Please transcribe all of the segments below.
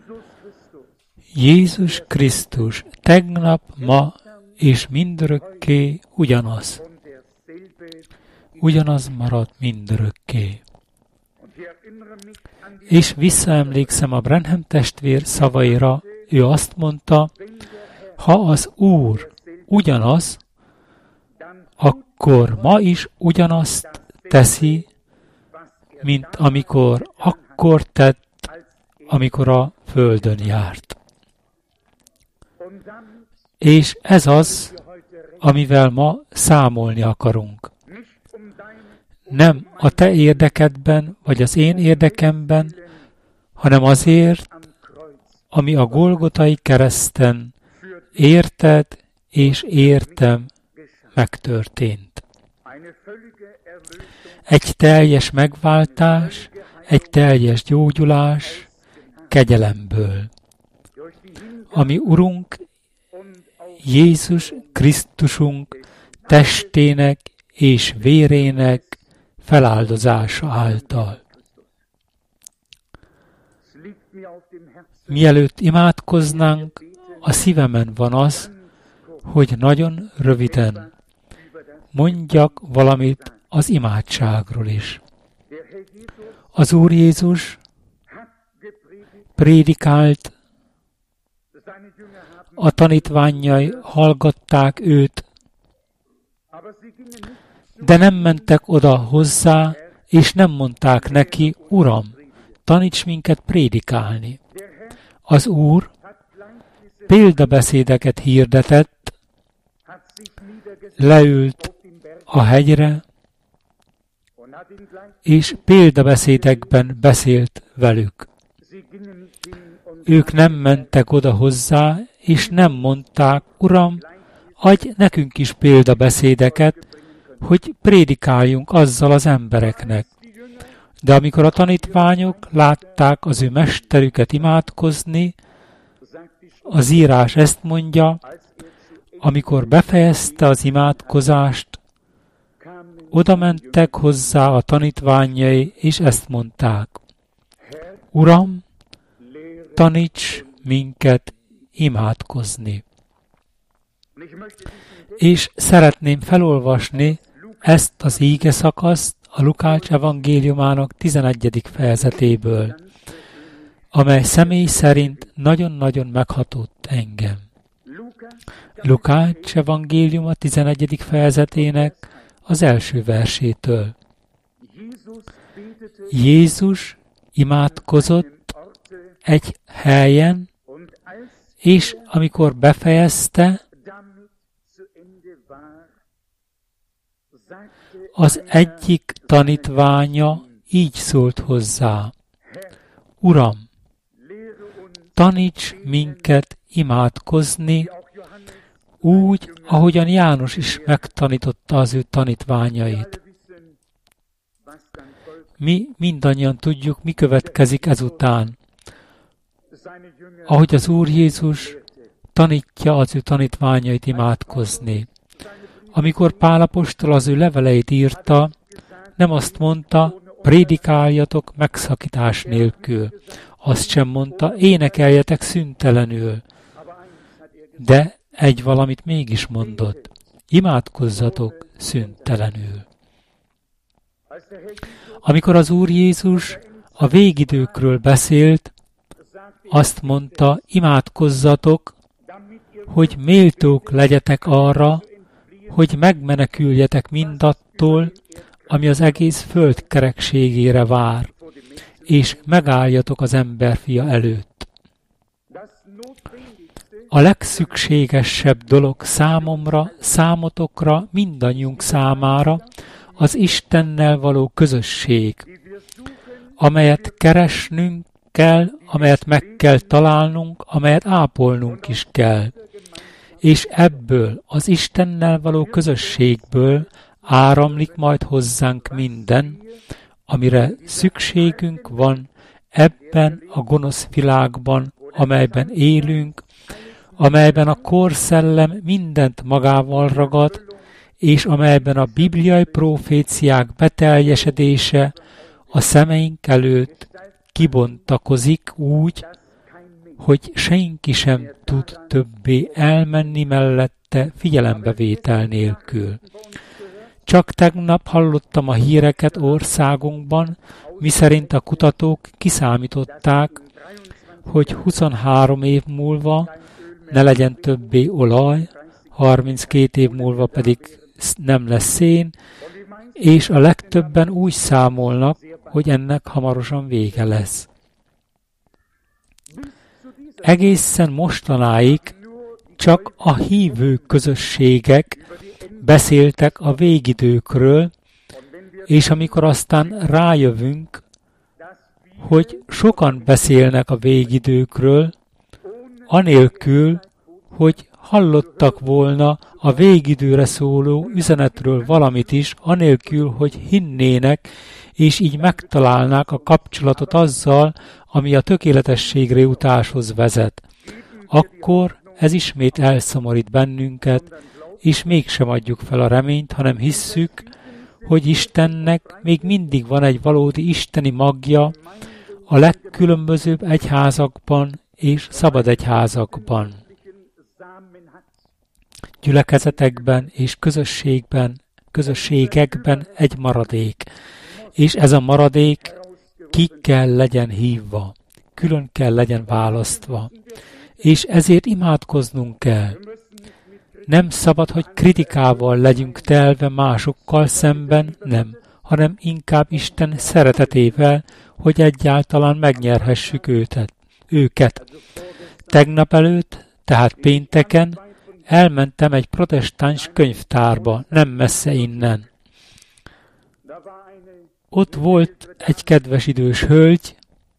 Jézus Krisztus tegnap, ma és mindörökké ugyanaz. Ugyanaz marad mindörökké. És visszaemlékszem a Branham testvér szavaira, ő azt mondta, ha az Úr ugyanaz, akkor ma is ugyanazt teszi, mint amikor akkor tett, amikor a földön járt. És ez az, amivel ma számolni akarunk. Nem a te érdekedben, vagy az én érdekemben, hanem azért, ami a Golgotai kereszten érted és értem megtörtént. Egy teljes megváltás, egy teljes gyógyulás kegyelemből, ami Urunk Jézus Krisztusunk testének és vérének feláldozása által. Mielőtt imádkoznánk, a szívemen van az, hogy nagyon röviden mondjak valamit az imádságról is. Az Úr Jézus prédikált, a tanítványai hallgatták őt, de nem mentek oda hozzá, és nem mondták neki, Uram, taníts minket prédikálni. Az Úr példabeszédeket hirdetett, leült a hegyre, és példabeszédekben beszélt velük. Ők nem mentek oda hozzá, és nem mondták, Uram, adj nekünk is példabeszédeket, hogy prédikáljunk azzal az embereknek. De amikor a tanítványok látták az ő mesterüket imádkozni, az írás ezt mondja, amikor befejezte az imádkozást, oda mentek hozzá a tanítványai, és ezt mondták, Uram, taníts minket imádkozni. És szeretném felolvasni ezt az ígeszakaszt a Lukács evangéliumának 11. fejezetéből, amely személy szerint nagyon-nagyon meghatott engem. Lukács evangéliuma 11. fejezetének az első versétől. Jézus imádkozott egy helyen, és amikor befejezte, az egyik tanítványa így szólt hozzá, Uram, taníts minket imádkozni, úgy, ahogyan János is megtanította az ő tanítványait. Mi mindannyian tudjuk, mi következik ezután. Ahogy az Úr Jézus tanítja az ő tanítványait imádkozni. Amikor Pál apostol az ő leveleit írta, nem azt mondta, prédikáljatok megszakítás nélkül. Azt sem mondta, énekeljetek szüntelenül. De egy valamit mégis mondott, imádkozzatok szüntelenül. Amikor az Úr Jézus a végidőkről beszélt, azt mondta, imádkozzatok, hogy méltók legyetek arra, hogy megmeneküljetek mindattól, ami az egész föld kerekségére vár, és megálljatok az emberfia előtt. A legszükségesebb dolog számomra, számotokra, mindannyiunk számára az Istennel való közösség, amelyet keresnünk kell, amelyet meg kell találnunk, amelyet ápolnunk is kell. És ebből, az Istennel való közösségből áramlik majd hozzánk minden, amire szükségünk van ebben a gonosz világban, amelyben élünk, amelyben a korszellem mindent magával ragad, és amelyben a bibliai proféciák beteljesedése a szemeink előtt kibontakozik úgy, hogy senki sem tud többé elmenni mellette figyelembevétel nélkül. Csak tegnap hallottam a híreket országunkban, miszerint a kutatók kiszámították, hogy 23 év múlva ne legyen többé olaj, 32 év múlva pedig nem lesz szén, és a legtöbben úgy számolnak, hogy ennek hamarosan vége lesz. Egészen mostanáig csak a hívő közösségek beszéltek a végidőkről, és amikor aztán rájövünk, hogy sokan beszélnek a végidőkről, anélkül, hogy hallottak volna a végidőre szóló üzenetről valamit is, anélkül, hogy hinnének, és így megtalálnák a kapcsolatot azzal, ami a tökéletességre jutáshoz vezet. Akkor ez ismét elszomorít bennünket, és mégsem adjuk fel a reményt, hanem hisszük, hogy Istennek még mindig van egy valódi isteni magja a legkülönbözőbb egyházakban és szabad egyházakban, gyülekezetekben és közösségekben egy maradék, és ez a maradék ki kell legyen hívva, külön kell legyen választva, és ezért imádkoznunk kell. Nem szabad, hogy kritikával legyünk telve másokkal szemben, nem, hanem inkább Isten szeretetével, hogy egyáltalán megnyerhessük őket. Tegnap előtt, tehát pénteken, elmentem egy protestáns könyvtárba, nem messze innen. Ott volt egy kedves idős hölgy.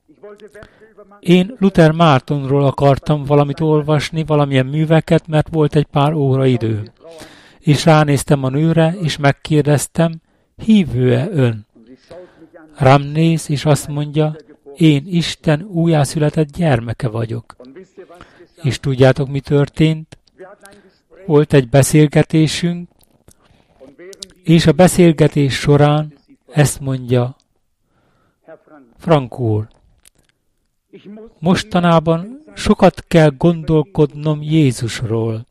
Én Luther Mártonról akartam valamit olvasni, valamilyen műveket, mert volt egy pár óra idő. És ránéztem a nőre, és megkérdeztem, hívő-e ön? Rám néz, és azt mondja, én Isten újjászületett gyermeke vagyok. És tudjátok, mi történt? Volt egy beszélgetésünk, és a beszélgetés során ezt mondja, Frank úr, mostanában sokat kell gondolkodnom Jézusról,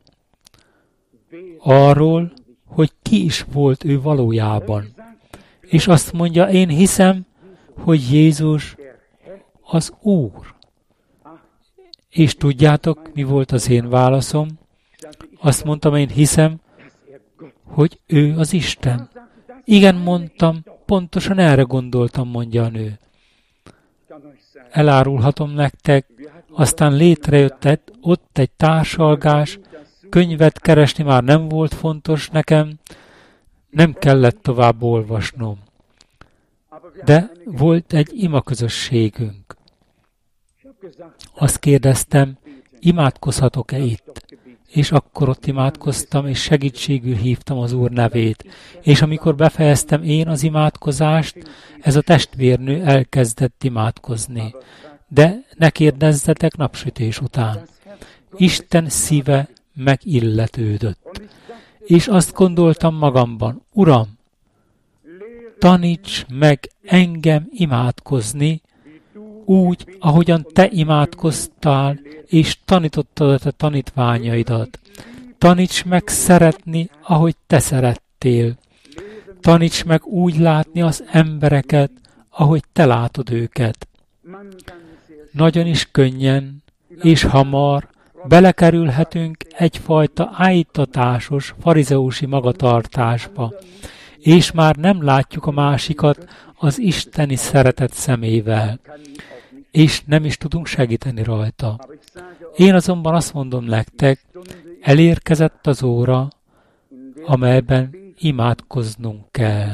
arról, hogy ki is volt ő valójában. És azt mondja, én hiszem, hogy Jézus az Úr. És tudjátok, mi volt az én válaszom? Azt mondtam, én hiszem, hogy ő az Isten. Igen, mondtam, pontosan erre gondoltam, mondja a nő. Elárulhatom nektek, aztán létrejött ott egy társalgás, könyvet keresni már nem volt fontos nekem, nem kellett tovább olvasnom. De volt egy imaközösségünk. Azt kérdeztem, imádkozhatok-e itt? És akkor ott imádkoztam, és segítségül hívtam az Úr nevét. És amikor befejeztem én az imádkozást, ez a testvérnő elkezdett imádkozni. De ne kérdezzetek napsütés után. Isten szíve megilletődött. És azt gondoltam magamban, Uram, taníts meg engem imádkozni, úgy, ahogyan te imádkoztál, és tanítottad a te tanítványaidat. Taníts meg szeretni, ahogy te szerettél. Taníts meg úgy látni az embereket, ahogy te látod őket. Nagyon is könnyen és hamar belekerülhetünk egyfajta ájtatásos, farizeusi magatartásba, és már nem látjuk a másikat az isteni szeretet szemével, és nem is tudunk segíteni rajta. Én azonban azt mondom nektek, elérkezett az óra, amelyben imádkoznunk kell.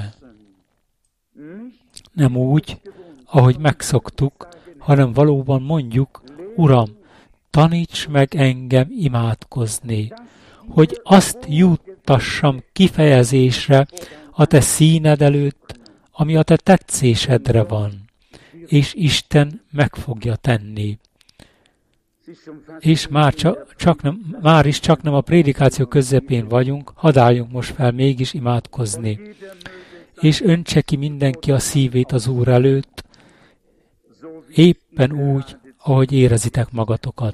Nem úgy, ahogy megszoktuk, hanem valóban mondjuk, Uram, taníts meg engem imádkozni, hogy azt juttassam kifejezésre a te színed előtt, ami a te tetszésedre van, és Isten meg fogja tenni. És már is csak nem a prédikáció közepén vagyunk, hadd álljunk most fel mégis imádkozni. És öntse ki mindenki a szívét az Úr előtt, éppen úgy, ahogy érezitek magatokat.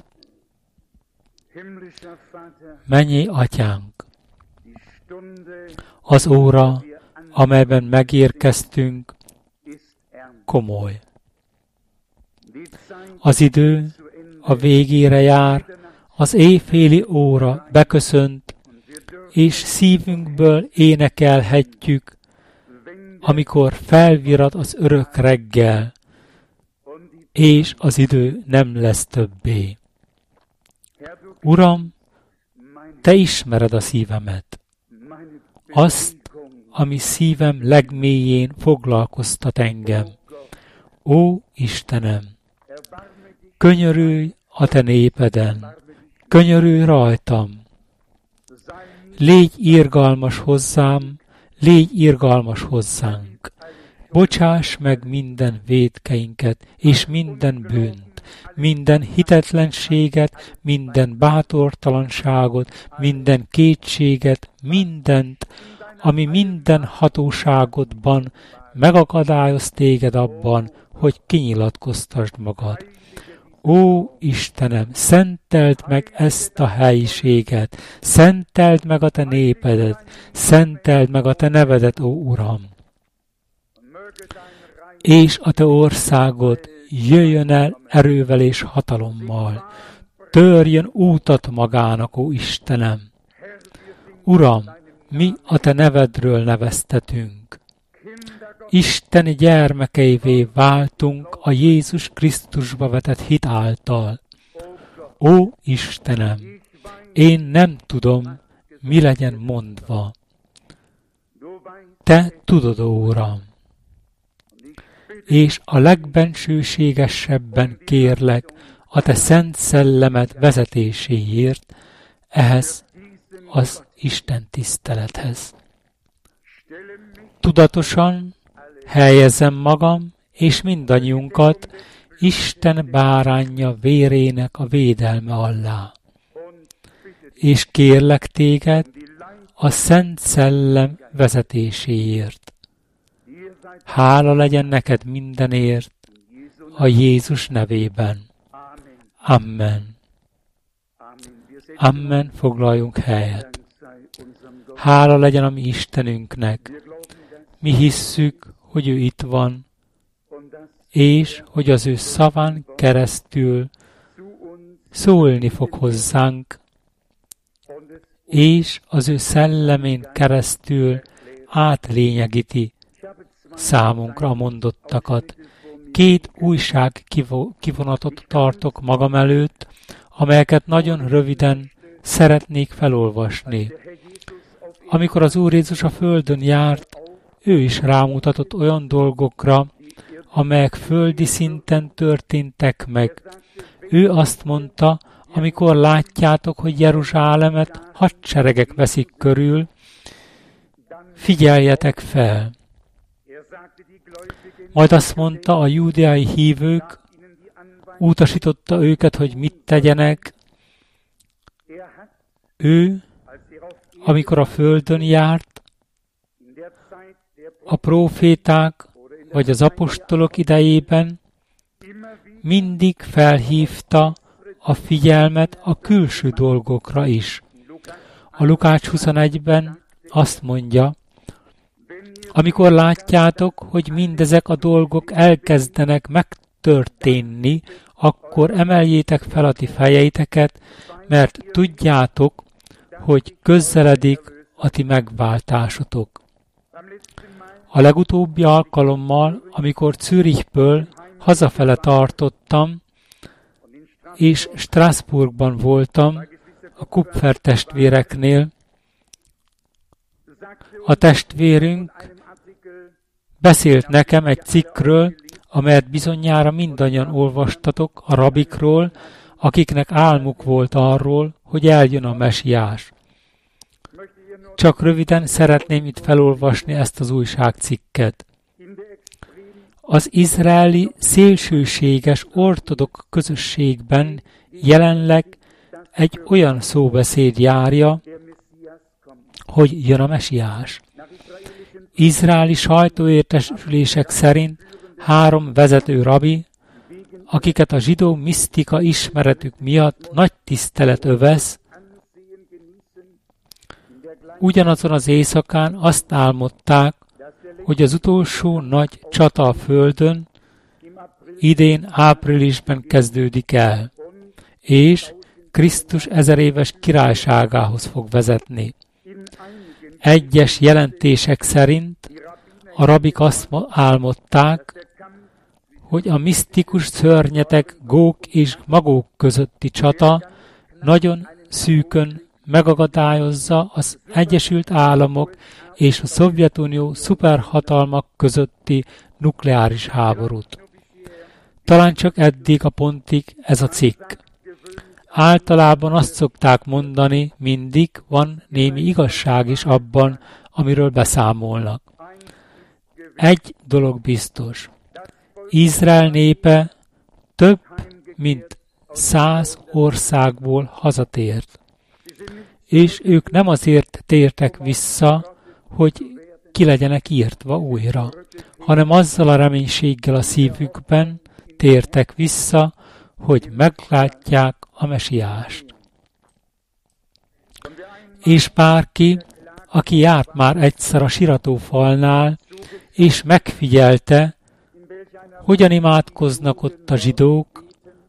Mennyei Atyánk, az óra, amelyben megérkeztünk, komoly. Az idő a végére jár, az éjféli óra beköszönt, és szívünkből énekelhetjük, amikor felvirrat az örök reggel, és az idő nem lesz többé. Uram, Te ismered a szívemet, azt, ami szívem legmélyén foglalkoztat engem. Ó, Istenem, könyörülj a Te népeden, könyörülj rajtam. Légy irgalmas hozzám, légy irgalmas hozzánk. Bocsáss meg minden vétkeinket és minden bűnt, minden hitetlenséget, minden bátortalanságot, minden kétséget, mindent, ami minden hatóságodban megakadályoz téged abban, hogy kinyilatkoztasd magad. Ó, Istenem, szenteld meg ezt a helyiséget, szenteld meg a Te népedet, szenteld meg a Te nevedet, ó Uram. És a Te országod jöjjön el erővel és hatalommal, törjön útat magának, ó Istenem. Uram, mi a Te nevedről neveztetünk. Isteni gyermekeivé váltunk a Jézus Krisztusba vetett hit által. Ó Istenem, én nem tudom, mi legyen mondva. Te tudod, ó Uram. És a legbensőségesebben kérlek a Te szent szellemed vezetéséért ehhez az Isten tisztelethez. Tudatosan helyezem magam és mindannyiunkat Isten báránja vérének a védelme alá. És kérlek téged a Szent Szellem vezetéséért. Hála legyen neked mindenért a Jézus nevében. Amen. Amen, foglaljunk helyet. Hála legyen a mi Istenünknek. Mi hisszük, hogy ő itt van, és hogy az ő szaván keresztül szólni fog hozzánk, és az ő szellemén keresztül átlényegíti számunkra a mondottakat. 2 újság kivonatot tartok magam előtt, amelyeket nagyon röviden szeretnék felolvasni. Amikor az Úr Jézus a földön járt, ő is rámutatott olyan dolgokra, amelyek földi szinten történtek meg. Ő azt mondta, amikor látjátok, hogy Jeruzsálemet hadseregek veszik körül, figyeljetek fel. Majd azt mondta, a júdeai hívők, utasította őket, hogy mit tegyenek. Ő, amikor a földön járt, a próféták vagy az apostolok idejében mindig felhívta a figyelmet a külső dolgokra is. A Lukács 21-ben azt mondja, amikor látjátok, hogy mindezek a dolgok elkezdenek megtörténni, akkor emeljétek fel a ti fejeiteket, mert tudjátok, hogy közeledik a ti megváltásotok. A legutóbbi alkalommal, amikor Zürichből hazafele tartottam, és Strasbourgban voltam, a Kupfer testvéreknél, a testvérünk beszélt nekem egy cikkről, amelyet bizonyára mindannyian olvastatok a rabikról, akiknek álmuk volt arról, hogy eljön a mesiás. Csak röviden szeretném itt felolvasni ezt az újságcikket. Az izraeli szélsőséges ortodok közösségben jelenleg egy olyan szóbeszéd járja, hogy jön a mesiás. Izraeli sajtóértesülések szerint 3 vezető rabi, akiket a zsidó misztika ismeretük miatt nagy tisztelet övez, ugyanazon az éjszakán azt álmodták, hogy az utolsó nagy csata a földön idén áprilisban kezdődik el, és Krisztus 1000 éves királyságához fog vezetni. Egyes jelentések szerint a rabik azt álmodták, hogy a misztikus szörnyetek Góg és Magóg közötti csata nagyon szűkön megakadályozza az Egyesült Államok és a Szovjetunió szuperhatalmak közötti nukleáris háborút. Talán csak eddig a pontig ez a cikk. Általában azt szokták mondani, mindig van némi igazság is abban, amiről beszámolnak. Egy dolog biztos. Izrael népe több mint 100 országból hazatért. És ők nem azért tértek vissza, hogy ki legyenek írtva újra, hanem azzal a reménységgel a szívükben tértek vissza, hogy meglátják a mesiást. És bárki, aki járt már egyszer a siratófalnál, és megfigyelte, hogyan imádkoznak ott a zsidók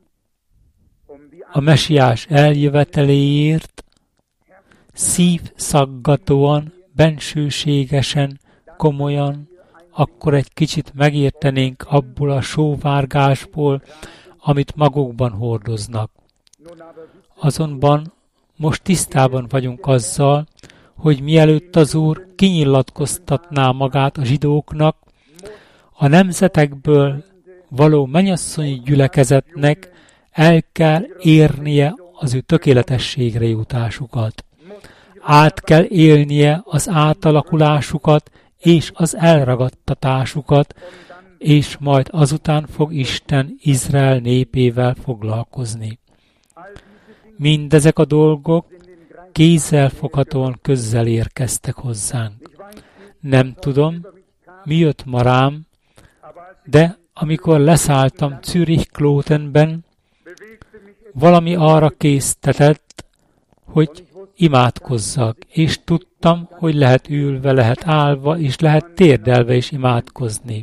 a mesiás eljöveteléért, szívszaggatóan, bensőségesen, komolyan, akkor egy kicsit megértenénk abból a sóvárgásból, amit magukban hordoznak. Azonban most tisztában vagyunk azzal, hogy mielőtt az Úr kinyilatkoztatná magát a zsidóknak, a nemzetekből való mennyasszonyi gyülekezetnek el kell érnie az ő tökéletességre jutásukat. Át kell élnie az átalakulásukat és az elragadtatásukat, és majd azután fog Isten Izrael népével foglalkozni. Mindezek a dolgok kézzelfoghatóan közel érkeztek hozzánk. Nem tudom, mi jött ma rám, de amikor leszálltam Zürich-Klotenben, valami arra késztetett, hogy imádkozzak, és tudtam, hogy lehet ülve, lehet állva, és lehet térdelve is imádkozni.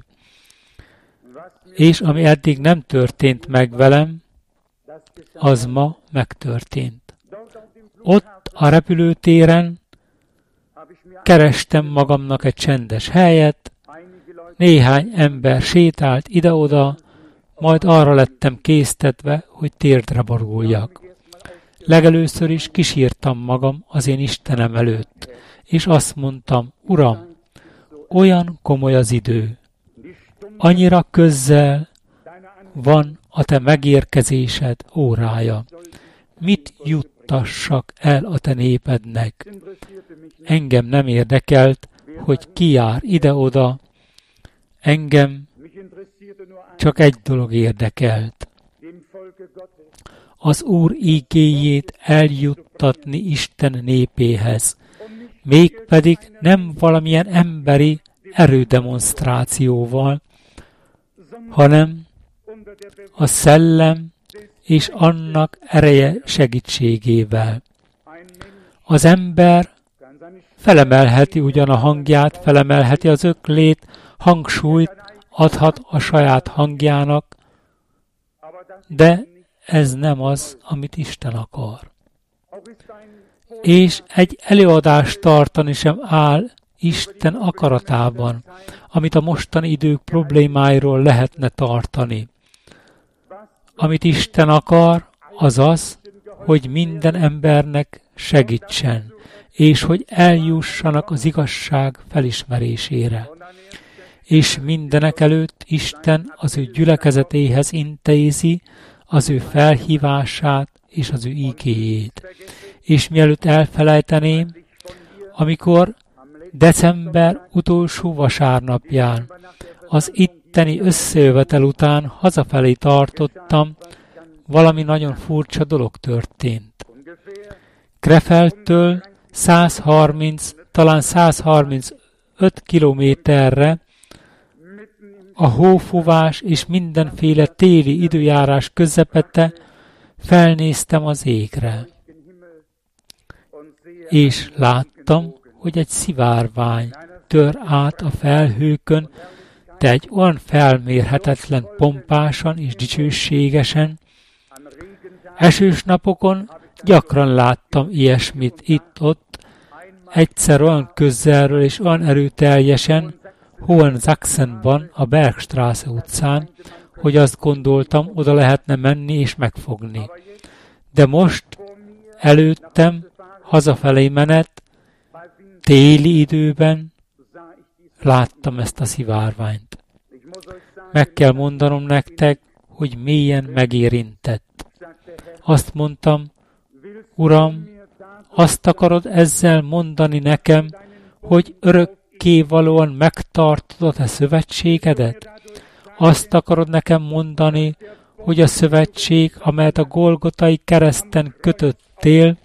És ami eddig nem történt meg velem, az ma megtörtént. Ott a repülőtéren kerestem magamnak egy csendes helyet, néhány ember sétált ide-oda, majd arra lettem késztetve, hogy térdre boruljak. Legelőször is kisírtam magam az én Istenem előtt, és azt mondtam, Uram, olyan komoly az idő, annyira közel van a te megérkezésed órája. Mit juttassak el a te népednek? Engem nem érdekelt, hogy ki jár ide-oda, engem csak egy dolog érdekelt. Az Úr ígéjét eljuttatni Isten népéhez, mégpedig nem valamilyen emberi erődemonstrációval, hanem a szellem és annak ereje segítségével. Az ember felemelheti ugyan a hangját, felemelheti az öklét, hangsúlyt adhat a saját hangjának, de ez nem az, amit Isten akar. És egy előadást tartani sem áll Isten akaratában, amit a mostani idők problémáiról lehetne tartani. Amit Isten akar, az az, hogy minden embernek segítsen, és hogy eljussanak az igazság felismerésére. És mindenek előtt Isten az ő gyülekezetéhez intézi az ő felhívását és az ő ígéjét. És mielőtt elfelejteném, amikor december utolsó vasárnapján az itteni összejövetel után hazafelé tartottam, valami nagyon furcsa dolog történt. Krefeldtől 130, talán 135 kilométerre a hófúvás és mindenféle téli időjárás közepette felnéztem az égre, és láttam, hogy egy szivárvány tör át a felhőkön, de egy olyan felmérhetetlen pompásan és dicsőségesen. Esős napokon gyakran láttam ilyesmit itt-ott, egyszer olyan közelről és olyan erőteljesen, Hohensachsenban, a Bergstraße utcán, hogy azt gondoltam, oda lehetne menni és megfogni. De most előttem hazafelé menet, téli időben láttam ezt a szivárványt. Meg kell mondanom nektek, hogy mélyen megérintett. Azt mondtam, Uram, azt akarod ezzel mondani nekem, hogy örökkévalóan megtartod a te szövetségedet? Azt akarod nekem mondani, hogy a szövetség, amelyet a Golgotai kereszten kötöttél,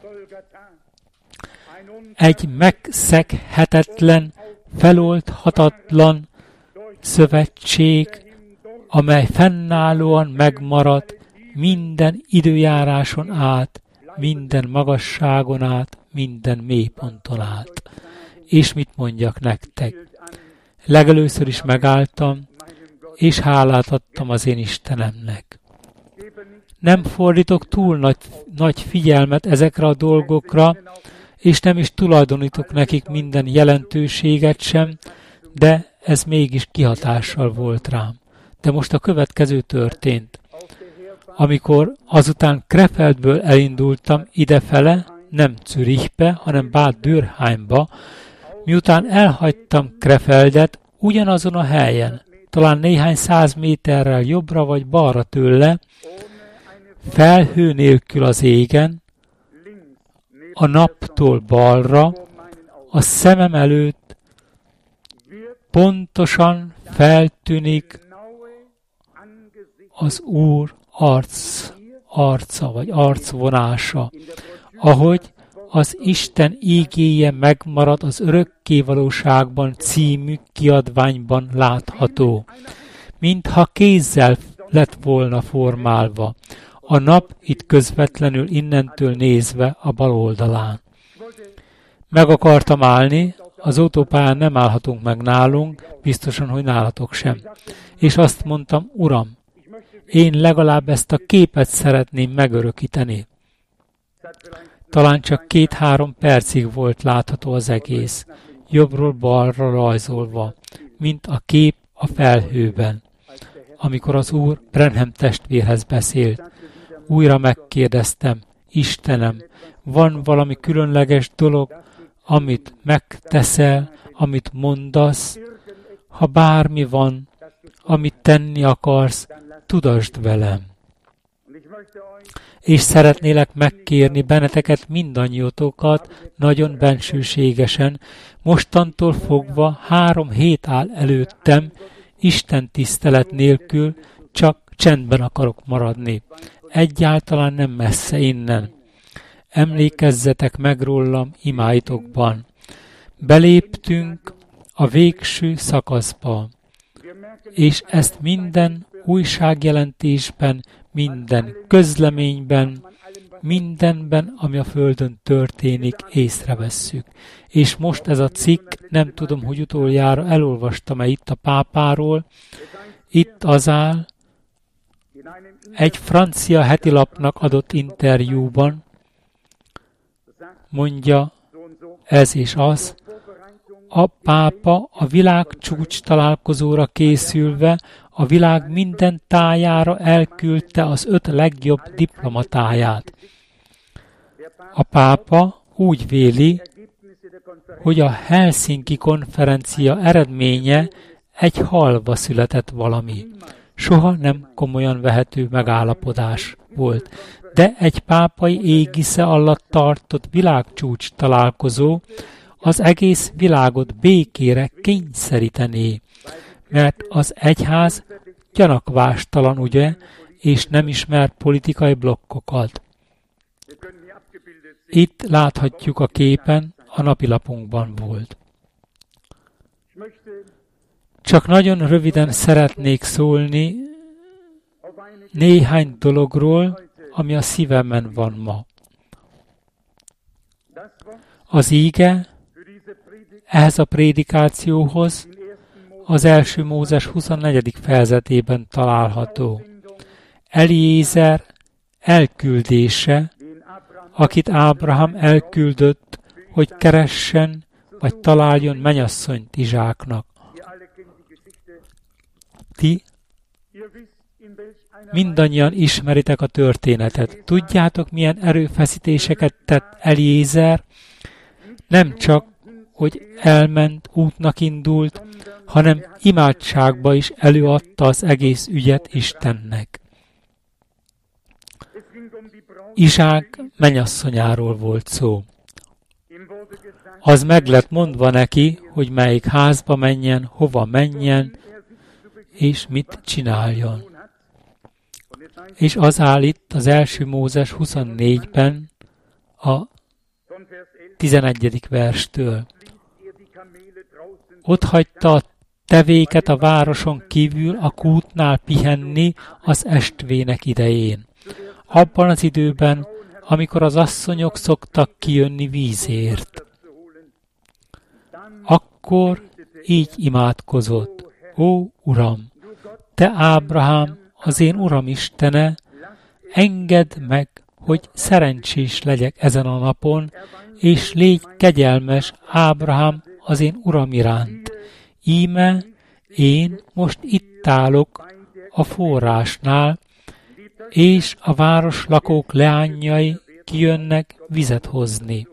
egy megszeghetetlen, feloldhatatlan szövetség, amely fennállóan megmaradt minden időjáráson át, minden magasságon át, minden mélyponton át. És mit mondjak nektek? Legelőször is megálltam, és hálát adtam az én Istenemnek. Nem fordítok túl nagy figyelmet ezekre a dolgokra, és nem is tulajdonítok nekik minden jelentőséget sem, de ez mégis kihatással volt rám. De most a következő történt. Amikor azután Krefeldből elindultam idefele, nem Zürichbe, hanem Bad Dürheimba, miután elhagytam Krefeldet, ugyanazon a helyen, talán néhány 100 méterrel jobbra vagy balra tőle, felhő nélkül az égen, a naptól balra, a szemem előtt pontosan az Úr arca vagy arcvonása, ahogy az Isten ígéje megmarad az Örökkévalóságban című kiadványban látható, mintha kézzel lett volna formálva, a nap itt közvetlenül innentől nézve a bal oldalán. Meg akartam állni, az autópályán nem állhatunk meg nálunk, biztosan, hogy nálatok sem. És azt mondtam, Uram, én legalább ezt a képet szeretném megörökíteni. Talán csak 2-3 percig volt látható az egész, jobbról balra rajzolva, mint a kép a felhőben. Amikor az Úr Branham testvérhez beszélt, újra megkérdeztem, Istenem, van valami különleges dolog, amit megteszel, amit mondasz? Ha bármi van, amit tenni akarsz, tudasd velem. És szeretnélek megkérni benneteket mindannyiótokat nagyon bensőségesen, mostantól fogva 3 hét áll előttem, Isten tisztelet nélkül, csak csendben akarok maradni. Egyáltalán nem messze innen. Emlékezzetek meg rólam imáitokban. Beléptünk a végső szakaszba, és ezt minden újságjelentésben, minden közleményben, mindenben, ami a Földön történik, észrevesszük. És most ez a cikk, nem tudom, hogy utoljára elolvastam-e itt a pápáról, itt az áll, egy francia hetilapnak adott interjúban, mondja ez és az, a pápa a világcsúcs találkozóra készülve a világ minden tájára elküldte az 5 legjobb diplomatáját. A pápa úgy véli, hogy a Helsinki konferencia eredménye egy halva született valami. Soha nem komolyan vehető megállapodás volt, de egy pápai égisze alatt tartott világcsúcs találkozó az egész világot békére kényszerítené, mert az egyház gyanakvástalan, ugye, és nem ismer politikai blokkokat. Itt láthatjuk a képen, a napilapunkban volt. Csak nagyon röviden szeretnék szólni néhány dologról, ami a szívemen van ma. Az íge ehhez a prédikációhoz az 1. Mózes 24. fejezetében található. Eliézer elküldése, akit Ábrahám elküldött, hogy keressen vagy találjon mennyasszonyt Izsáknak. Ti mindannyian ismeritek a történetet. Tudjátok, milyen erőfeszítéseket tett Eliézer, nem csak, hogy elment, útnak indult, hanem imádságba is előadta az egész ügyet Istennek. Izsák mennyasszonyáról volt szó. Az meg lett mondva neki, hogy melyik házba menjen, hova menjen, és mit csináljon. És az áll itt az 1. Mózes 24-ben a 11. verstől. Ott hagyta a tevéket a városon kívül a kútnál pihenni az estvének idején. Abban az időben, amikor az asszonyok szoktak kijönni vízért. Akkor így imádkozott. Ó, Uram, te Ábrahám, az én Uram Istene, engedd meg, hogy szerencsés legyek ezen a napon, és légy kegyelmes Ábrahám az én Uram iránt. Íme, én most itt állok a forrásnál, és a város lakók leányai kijönnek vizet hozni.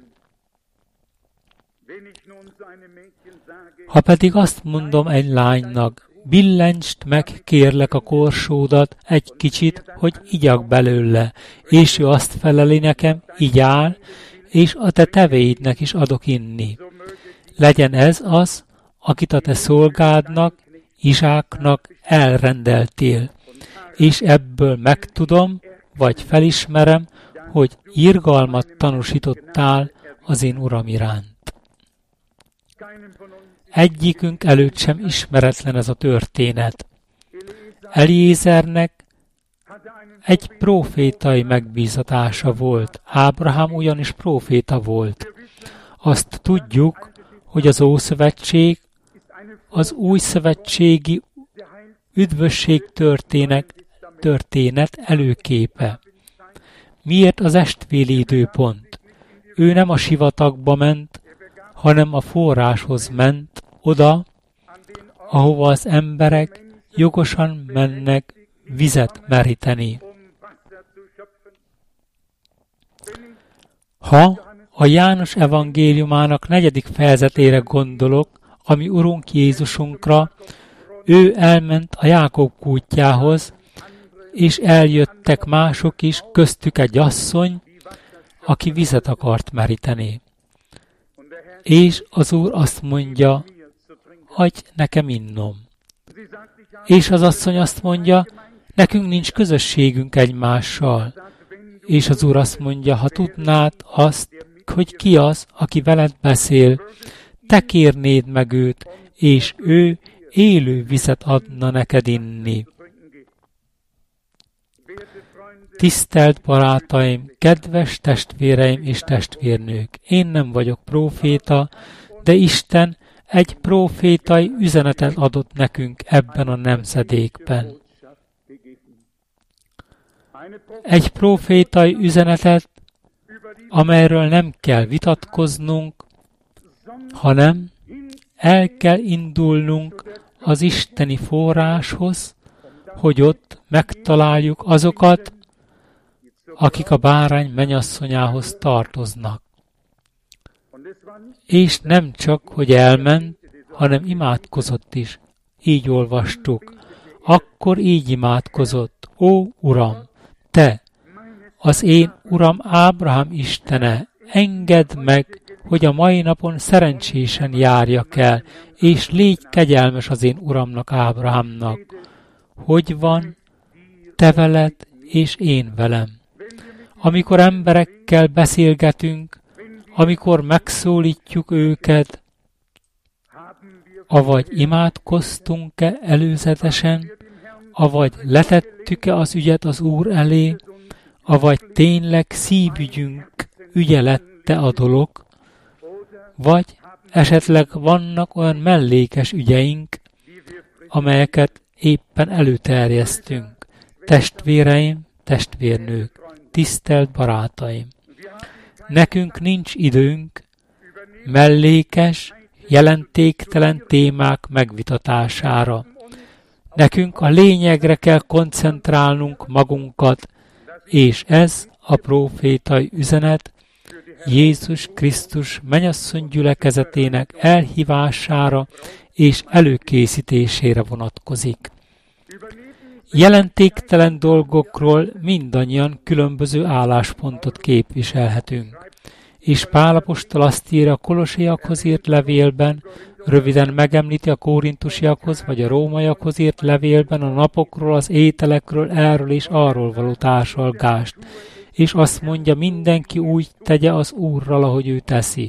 Ha pedig azt mondom egy lánynak, billentsd meg kérlek a korsódat egy kicsit, hogy igyak belőle, és ő azt feleli nekem, igyál, és a te tevéidnek is adok inni. Legyen ez az, akit a te szolgádnak, Izsáknak elrendeltél, és ebből megtudom, vagy felismerem, hogy irgalmat tanúsítottál az én Uram iránt. Egyikünk előtt sem ismeretlen ez a történet. Eliézernek egy prófétai megbízatása volt. Ábrahám ugyanis próféta volt. Azt tudjuk, hogy az Ószövetség az új szövetségi üdvösség történet előképe. Miért az estvéli időpont? Ő nem a sivatagba ment, hanem a forráshoz ment, oda, ahova az emberek jogosan mennek vizet meríteni. Ha a János evangéliumának 4. fejezetére gondolok, ami Urunk Jézusunkra, ő elment a Jákob kútjához, és eljöttek mások is, köztük egy asszony, aki vizet akart meríteni. És az Úr azt mondja, adj nekem innom. És az asszony azt mondja, nekünk nincs közösségünk egymással. És az Úr azt mondja, ha tudnád azt, hogy ki az, aki veled beszél, te kérnéd meg őt, és ő élő vizet adna neked inni. Tisztelt barátaim, kedves testvéreim és testvérnők, én nem vagyok próféta, de Isten egy prófétai üzenetet adott nekünk ebben a nemzedékben. Egy prófétai üzenetet, amelyről nem kell vitatkoznunk, hanem el kell indulnunk az isteni forráshoz, hogy ott megtaláljuk azokat, akik a bárány mennyasszonyához tartoznak. És nem csak, hogy elment, hanem imádkozott is. Így olvastuk. Akkor így imádkozott. Ó, Uram, te, az én Uram Ábrahám Istene, engedd meg, hogy a mai napon szerencsésen járjak el, és légy kegyelmes az én Uramnak, Ábrahámnak. Hogy van, te veled, és én velem. Amikor emberekkel beszélgetünk, amikor megszólítjuk őket, avagy imádkoztunk-e előzetesen, avagy letettük-e az ügyet az Úr elé, avagy tényleg szívügyünk ügye lette a dolog, vagy esetleg vannak olyan mellékes ügyeink, amelyeket éppen előterjesztünk. Testvéreim, testvérnők, tisztelt barátaim! Nekünk nincs időnk mellékes, jelentéktelen témák megvitatására. Nekünk a lényegre kell koncentrálnunk magunkat, és ez a prófétai üzenet Jézus Krisztus mennyasszony gyülekezetének elhívására és előkészítésére vonatkozik. Jelentéktelen dolgokról mindannyian különböző álláspontot képviselhetünk. És Pál apostol azt írja a Kolosaiakhoz írt levélben, röviden megemlíti a korintusiakhoz vagy a rómaiakhoz írt levélben a napokról, az ételekről, erről és arról való társalgást. És azt mondja, mindenki úgy tegye az Úrral, ahogy ő teszi.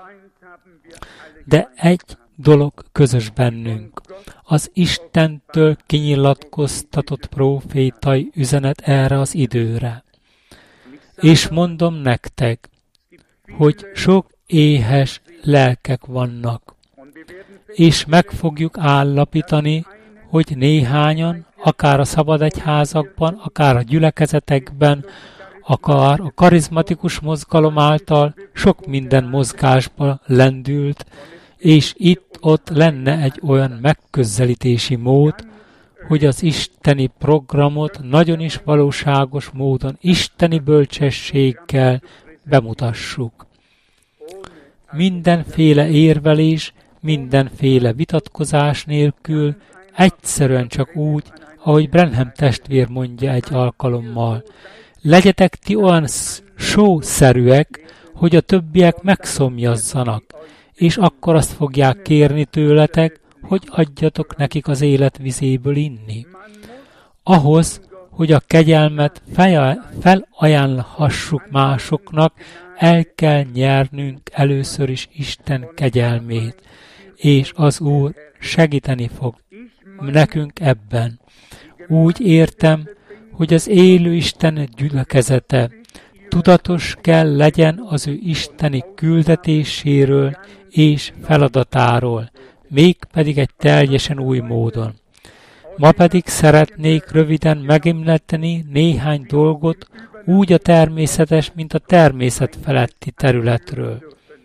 De egy dolog közös bennünk. Az Istentől kinyilatkoztatott prófétai üzenet erre az időre. És mondom nektek, hogy sok éhes lelkek vannak. És meg fogjuk állapítani, hogy néhányan, akár a szabad egyházakban, akár a gyülekezetekben, akár a karizmatikus mozgalom által sok minden mozgásba lendült, és itt-ott lenne egy olyan megközelítési mód, hogy az isteni programot nagyon is valóságos módon, isteni bölcsességgel bemutassuk. Mindenféle érvelés, mindenféle vitatkozás nélkül, egyszerűen csak úgy, ahogy Branham testvér mondja egy alkalommal. Legyetek ti olyan sószerűek, hogy a többiek megszomjazzanak, és akkor azt fogják kérni tőletek, hogy adjatok nekik az élet vizéből inni. Ahhoz, hogy a kegyelmet felajánlhassuk másoknak, el kell nyernünk először is Isten kegyelmét, és az Úr segíteni fog nekünk ebben. Úgy értem, hogy az élő Isten gyülekezete tudatos kell legyen az ő isteni küldetéséről és feladatáról, mégpedig egy teljesen új módon. Ma pedig szeretnék röviden megemlíteni néhány dolgot úgy a természetes, mint a természet feletti területről.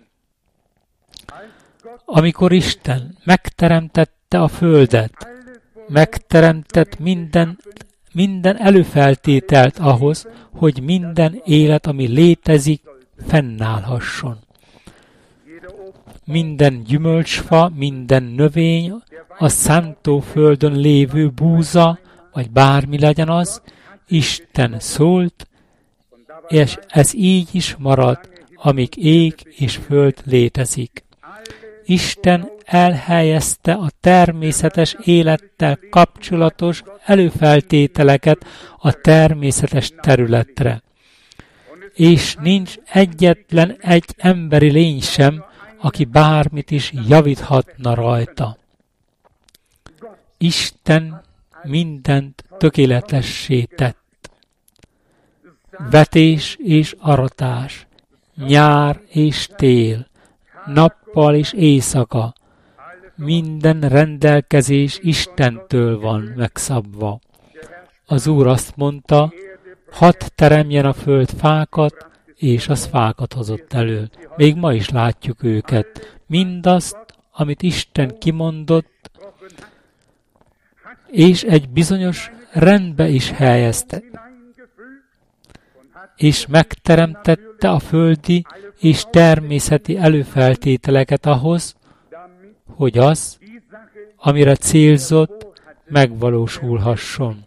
Amikor Isten megteremtette a földet, megteremtett minden előfeltételt ahhoz, hogy minden élet, ami létezik, fennállhasson. Minden gyümölcsfa, minden növény, a szántóföldön lévő búza, vagy bármi legyen az, Isten szólt, és ez így is marad, amíg ég és föld létezik. Isten elhelyezte a természetes élettel kapcsolatos előfeltételeket a természetes területre. És nincs egyetlen egy emberi lény sem, aki bármit is javíthatna rajta. Isten mindent tökéletessé tett. Vetés és aratás, nyár és tél, nappal és éjszaka, minden rendelkezés Istentől van megszabva. Az Úr azt mondta, hadd teremjen a föld fákat, és az fákat hozott elő. Még ma is látjuk őket. Mindazt, amit Isten kimondott, és egy bizonyos rendbe is helyezte. És megteremtette a földi és természeti előfeltételeket ahhoz, hogy az, amire célzott, megvalósulhasson.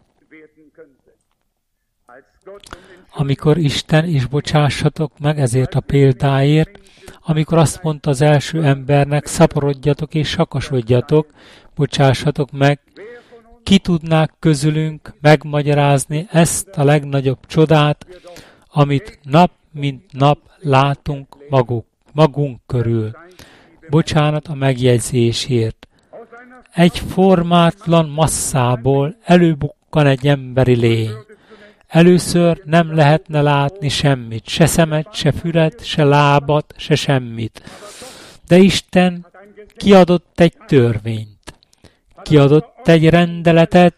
Amikor Isten, és bocsássatok meg ezért a példáért, amikor azt mondta az első embernek, szaporodjatok és sakasodjatok, bocsássatok meg, ki tudnák közülünk megmagyarázni ezt a legnagyobb csodát, amit nap mint nap látunk magunk körül. Bocsánat a megjegyzésért. egy formátlan masszából előbukkan egy emberi lény. Először nem lehetne látni semmit, se szemet, se fület, se lábat, se semmit. De Isten kiadott egy törvényt, kiadott egy rendeletet,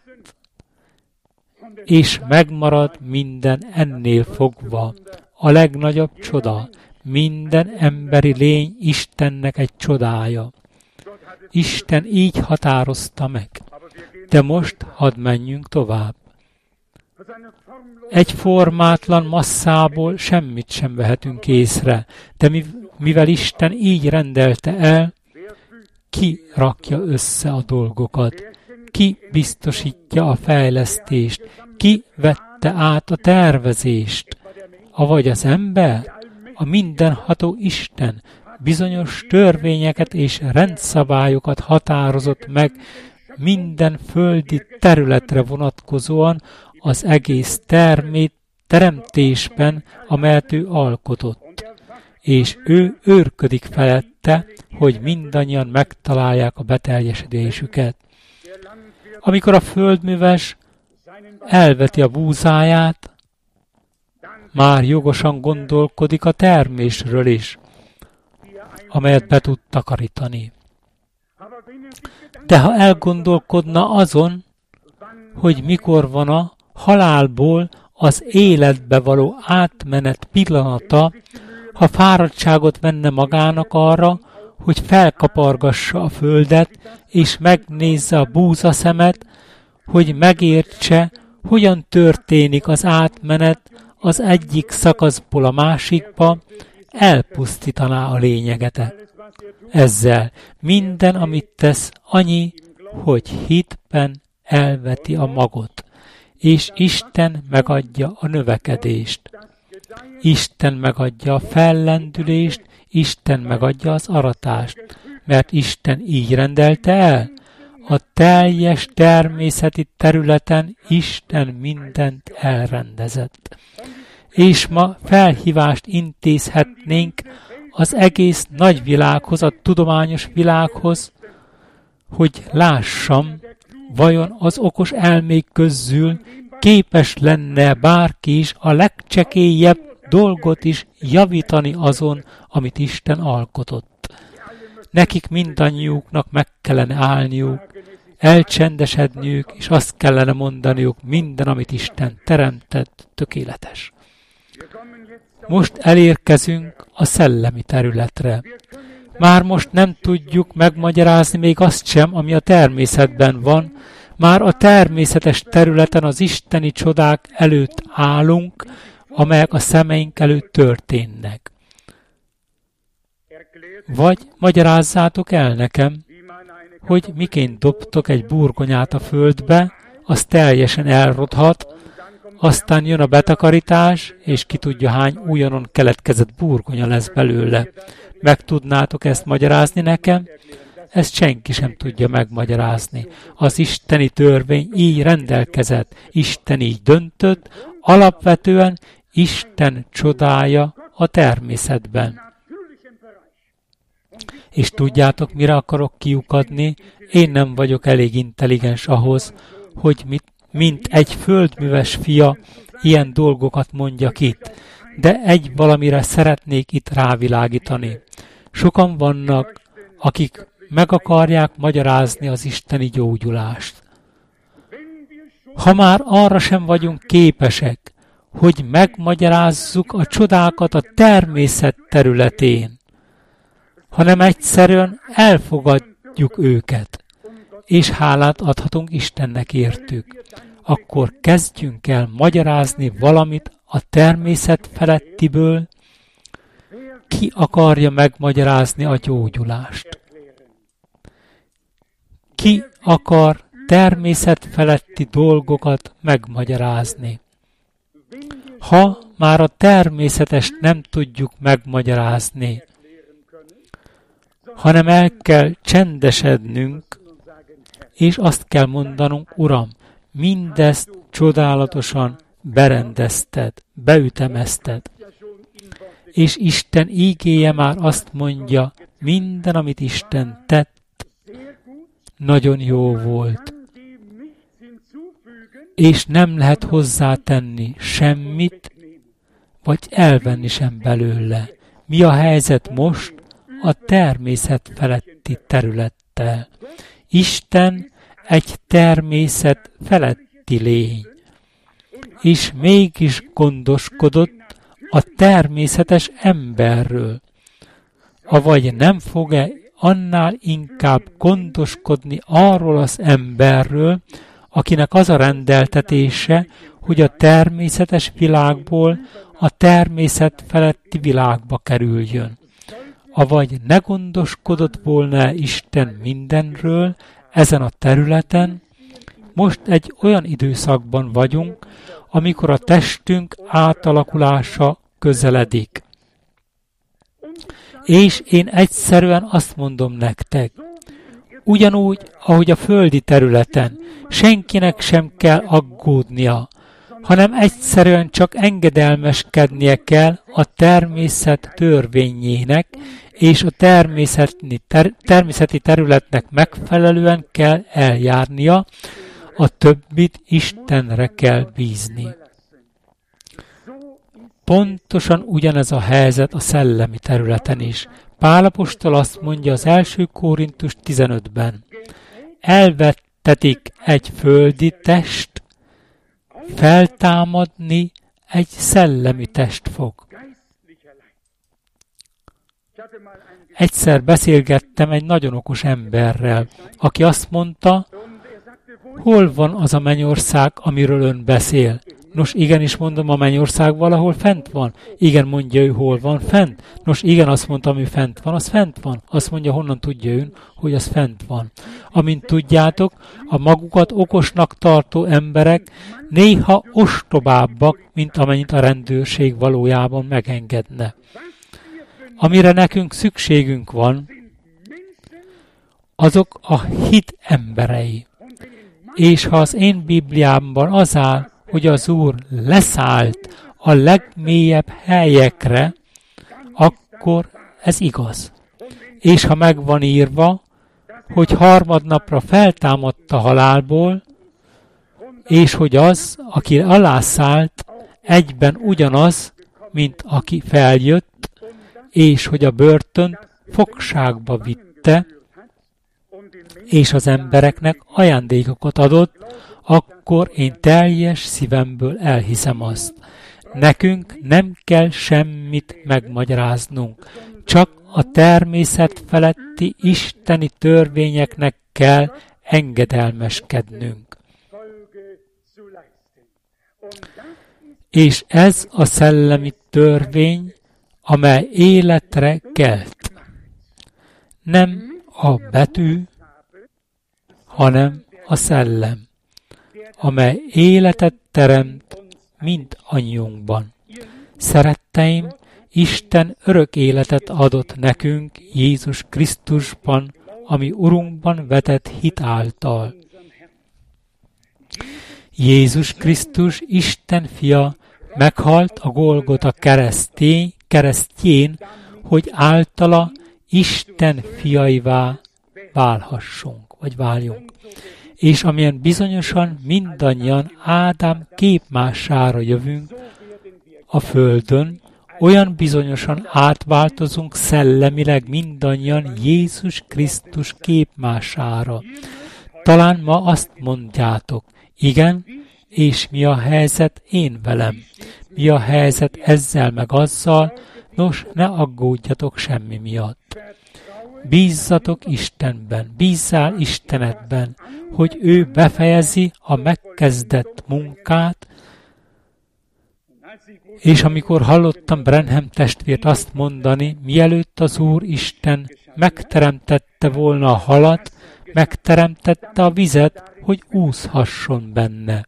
és megmarad minden ennél fogva. A legnagyobb csoda, minden emberi lény Istennek egy csodája. Isten így határozta meg. De most hadd menjünk tovább. Egy formátlan masszából semmit sem vehetünk észre, de mivel Isten így rendelte el, ki rakja össze a dolgokat, ki biztosítja a fejlesztést, ki vette át a tervezést, avagy az ember, a mindenható Isten bizonyos törvényeket és rendszabályokat határozott meg minden földi területre vonatkozóan az egész teremtésben, amelyet ő alkotott. És ő őrködik felette, hogy mindannyian megtalálják a beteljesedésüket. Amikor a földműves elveti a búzáját, már jogosan gondolkodik a termésről is, amelyet be tud takarítani. De ha elgondolkodna azon, hogy mikor van a halálból az életbe való átmenet pillanata, ha fáradtságot venne magának arra, hogy felkapargassa a földet, és megnézze a búzaszemet, hogy megértse, hogyan történik az átmenet az egyik szakaszból a másikba, elpusztítaná a lényeget. Ezzel minden, amit tesz, annyi, hogy hitben elveti a magot, és Isten megadja a növekedést. Isten megadja a fellendülést, Isten megadja az aratást, mert Isten így rendelte el. A teljes természeti területen Isten mindent elrendezett. És ma felhívást intézhetnénk az egész nagyvilághoz, a tudományos világhoz, hogy lássam, vajon az okos elmék közül képes lenne bárki is a legcsekélyebb dolgot is javítani azon, amit Isten alkotott. Nekik mindannyiuknak meg kellene állniuk, elcsendesedniük, és azt kellene mondaniuk, minden, amit Isten teremtett, tökéletes. Most elérkezünk a szellemi területre. Már most nem tudjuk megmagyarázni még azt sem, ami a természetben van. Már a természetes területen az isteni csodák előtt állunk, amelyek a szemeink előtt történnek. Vagy magyarázzátok el nekem, hogy miként dobtok egy burgonyát a földbe, az teljesen elrothat, aztán jön a betakarítás, és ki tudja hány újonnan keletkezett burgonya lesz belőle. Meg tudnátok ezt magyarázni nekem? Ezt senki sem tudja megmagyarázni. Az isteni törvény így rendelkezett, Isten így döntött, alapvetően Isten csodája a természetben. És tudjátok, mire akarok kiukadni? Én nem vagyok elég intelligens ahhoz, hogy mint egy földműves fia ilyen dolgokat mondjak itt. De egy valamire szeretnék itt rávilágítani. Sokan vannak, akik meg akarják magyarázni az isteni gyógyulást. Ha már arra sem vagyunk képesek, hogy megmagyarázzuk a csodákat a természet területén, hanem egyszerűen elfogadjuk őket, és hálát adhatunk Istennek értük, akkor kezdjünk el magyarázni valamit a természet felettiből. Ki akarja megmagyarázni a gyógyulást? Ki akar természet feletti dolgokat megmagyarázni? Ha már a természetest nem tudjuk megmagyarázni, hanem el kell csendesednünk, és azt kell mondanunk, Uram, mindezt csodálatosan berendezted, beütemezted. És Isten ígéje már azt mondja, minden, amit Isten tett, nagyon jó volt, és nem lehet hozzátenni semmit, vagy elvenni sem belőle. Mi a helyzet most a természet feletti területtel? Isten egy természet feletti lény, és mégis gondoskodott a természetes emberről. Avagy nem fog-e annál inkább gondoskodni arról az emberről, akinek az a rendeltetése, hogy a természetes világból a természet feletti világba kerüljön. Avagy ne gondoskodott volna Isten mindenről ezen a területen? Most egy olyan időszakban vagyunk, amikor a testünk átalakulása közeledik. És én egyszerűen azt mondom nektek, ugyanúgy, ahogy a földi területen senkinek sem kell aggódnia, hanem egyszerűen csak engedelmeskednie kell a természet törvényének, és a természeti területnek megfelelően kell eljárnia, a többit Istenre kell bízni. Pontosan ugyanez a helyzet a szellemi területen is. Pál apostol azt mondja az 1. Korintus 15-ben. Elvettetik egy földi test, feltámadni egy szellemi test fog. Egyszer beszélgettem egy nagyon okos emberrel, aki azt mondta, hol van az a mennyország, amiről ön beszél? Nos, igenis mondom, a mennyország valahol fent van. Igen, mondja ő, hol van fent? Nos, igen, azt mondta, ami fent van, az fent van. Azt mondja, honnan tudja ön, hogy az fent van. Amint tudjátok, a magukat okosnak tartó emberek néha ostobábbak, mint amennyit a rendőrség valójában megengedne. Amire nekünk szükségünk van, azok a hit emberei. És ha az én Bibliámban az áll, hogy az Úr leszállt a legmélyebb helyekre, akkor ez igaz. És ha meg van írva, hogy harmadnapra feltámadt a halálból, és hogy az, aki alászállt, egyben ugyanaz, mint aki feljött, és hogy a börtönt fogságba vitte, és az embereknek ajándékokat adott, akkor én teljes szívemből elhiszem azt. Nekünk nem kell semmit megmagyaráznunk, csak a természet feletti isteni törvényeknek kell engedelmeskednünk. És ez a szellemi törvény, amely életre kelt. Nem a betű, hanem a szellem, amely életet teremt mindannyiunkban. Szeretteim, Isten örök életet adott nekünk Jézus Krisztusban, ami Urunkban vetett hit által. Jézus Krisztus, Isten fia, meghalt a Golgota keresztjén, hogy általa Isten fiaivá válhassunk, vagy váljunk. És amilyen bizonyosan mindannyian Ádám képmására jövünk a földön, olyan bizonyosan átváltozunk szellemileg mindannyian Jézus Krisztus képmására. Talán ma azt mondjátok, igen, és mi a helyzet én velem? Mi a helyzet ezzel meg azzal? Nos, ne aggódjatok semmi miatt. Bízzatok Istenben, bízzál Istenedben, hogy ő befejezi a megkezdett munkát, és amikor hallottam Branham testvért azt mondani, mielőtt az Úr Isten megteremtette volna a halat, megteremtette a vizet, hogy úszhasson benne.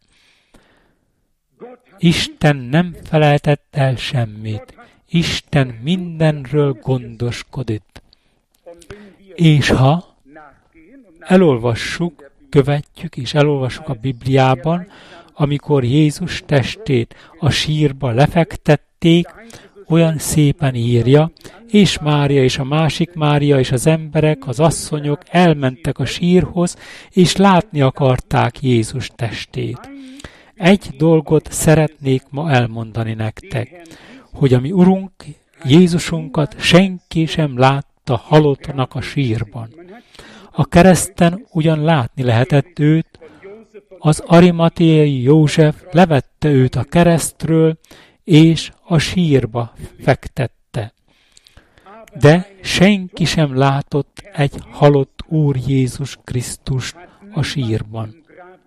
Isten nem felejtett el semmit. Isten mindenről gondoskodik. És ha elolvassuk, követjük és elolvassuk a Bibliában, amikor Jézus testét a sírba lefektették, olyan szépen írja, és Mária és a másik Mária és az emberek, az asszonyok elmentek a sírhoz, és látni akarták Jézus testét. Egy dolgot szeretnék ma elmondani nektek, hogy a mi Urunk, Jézusunkat senki sem látta halottnak a sírban. A kereszten ugyan látni lehetett őt, az arimateai József levette őt a keresztről, és a sírba fektette. De senki sem látott egy halott Úr Jézus Krisztust a sírban.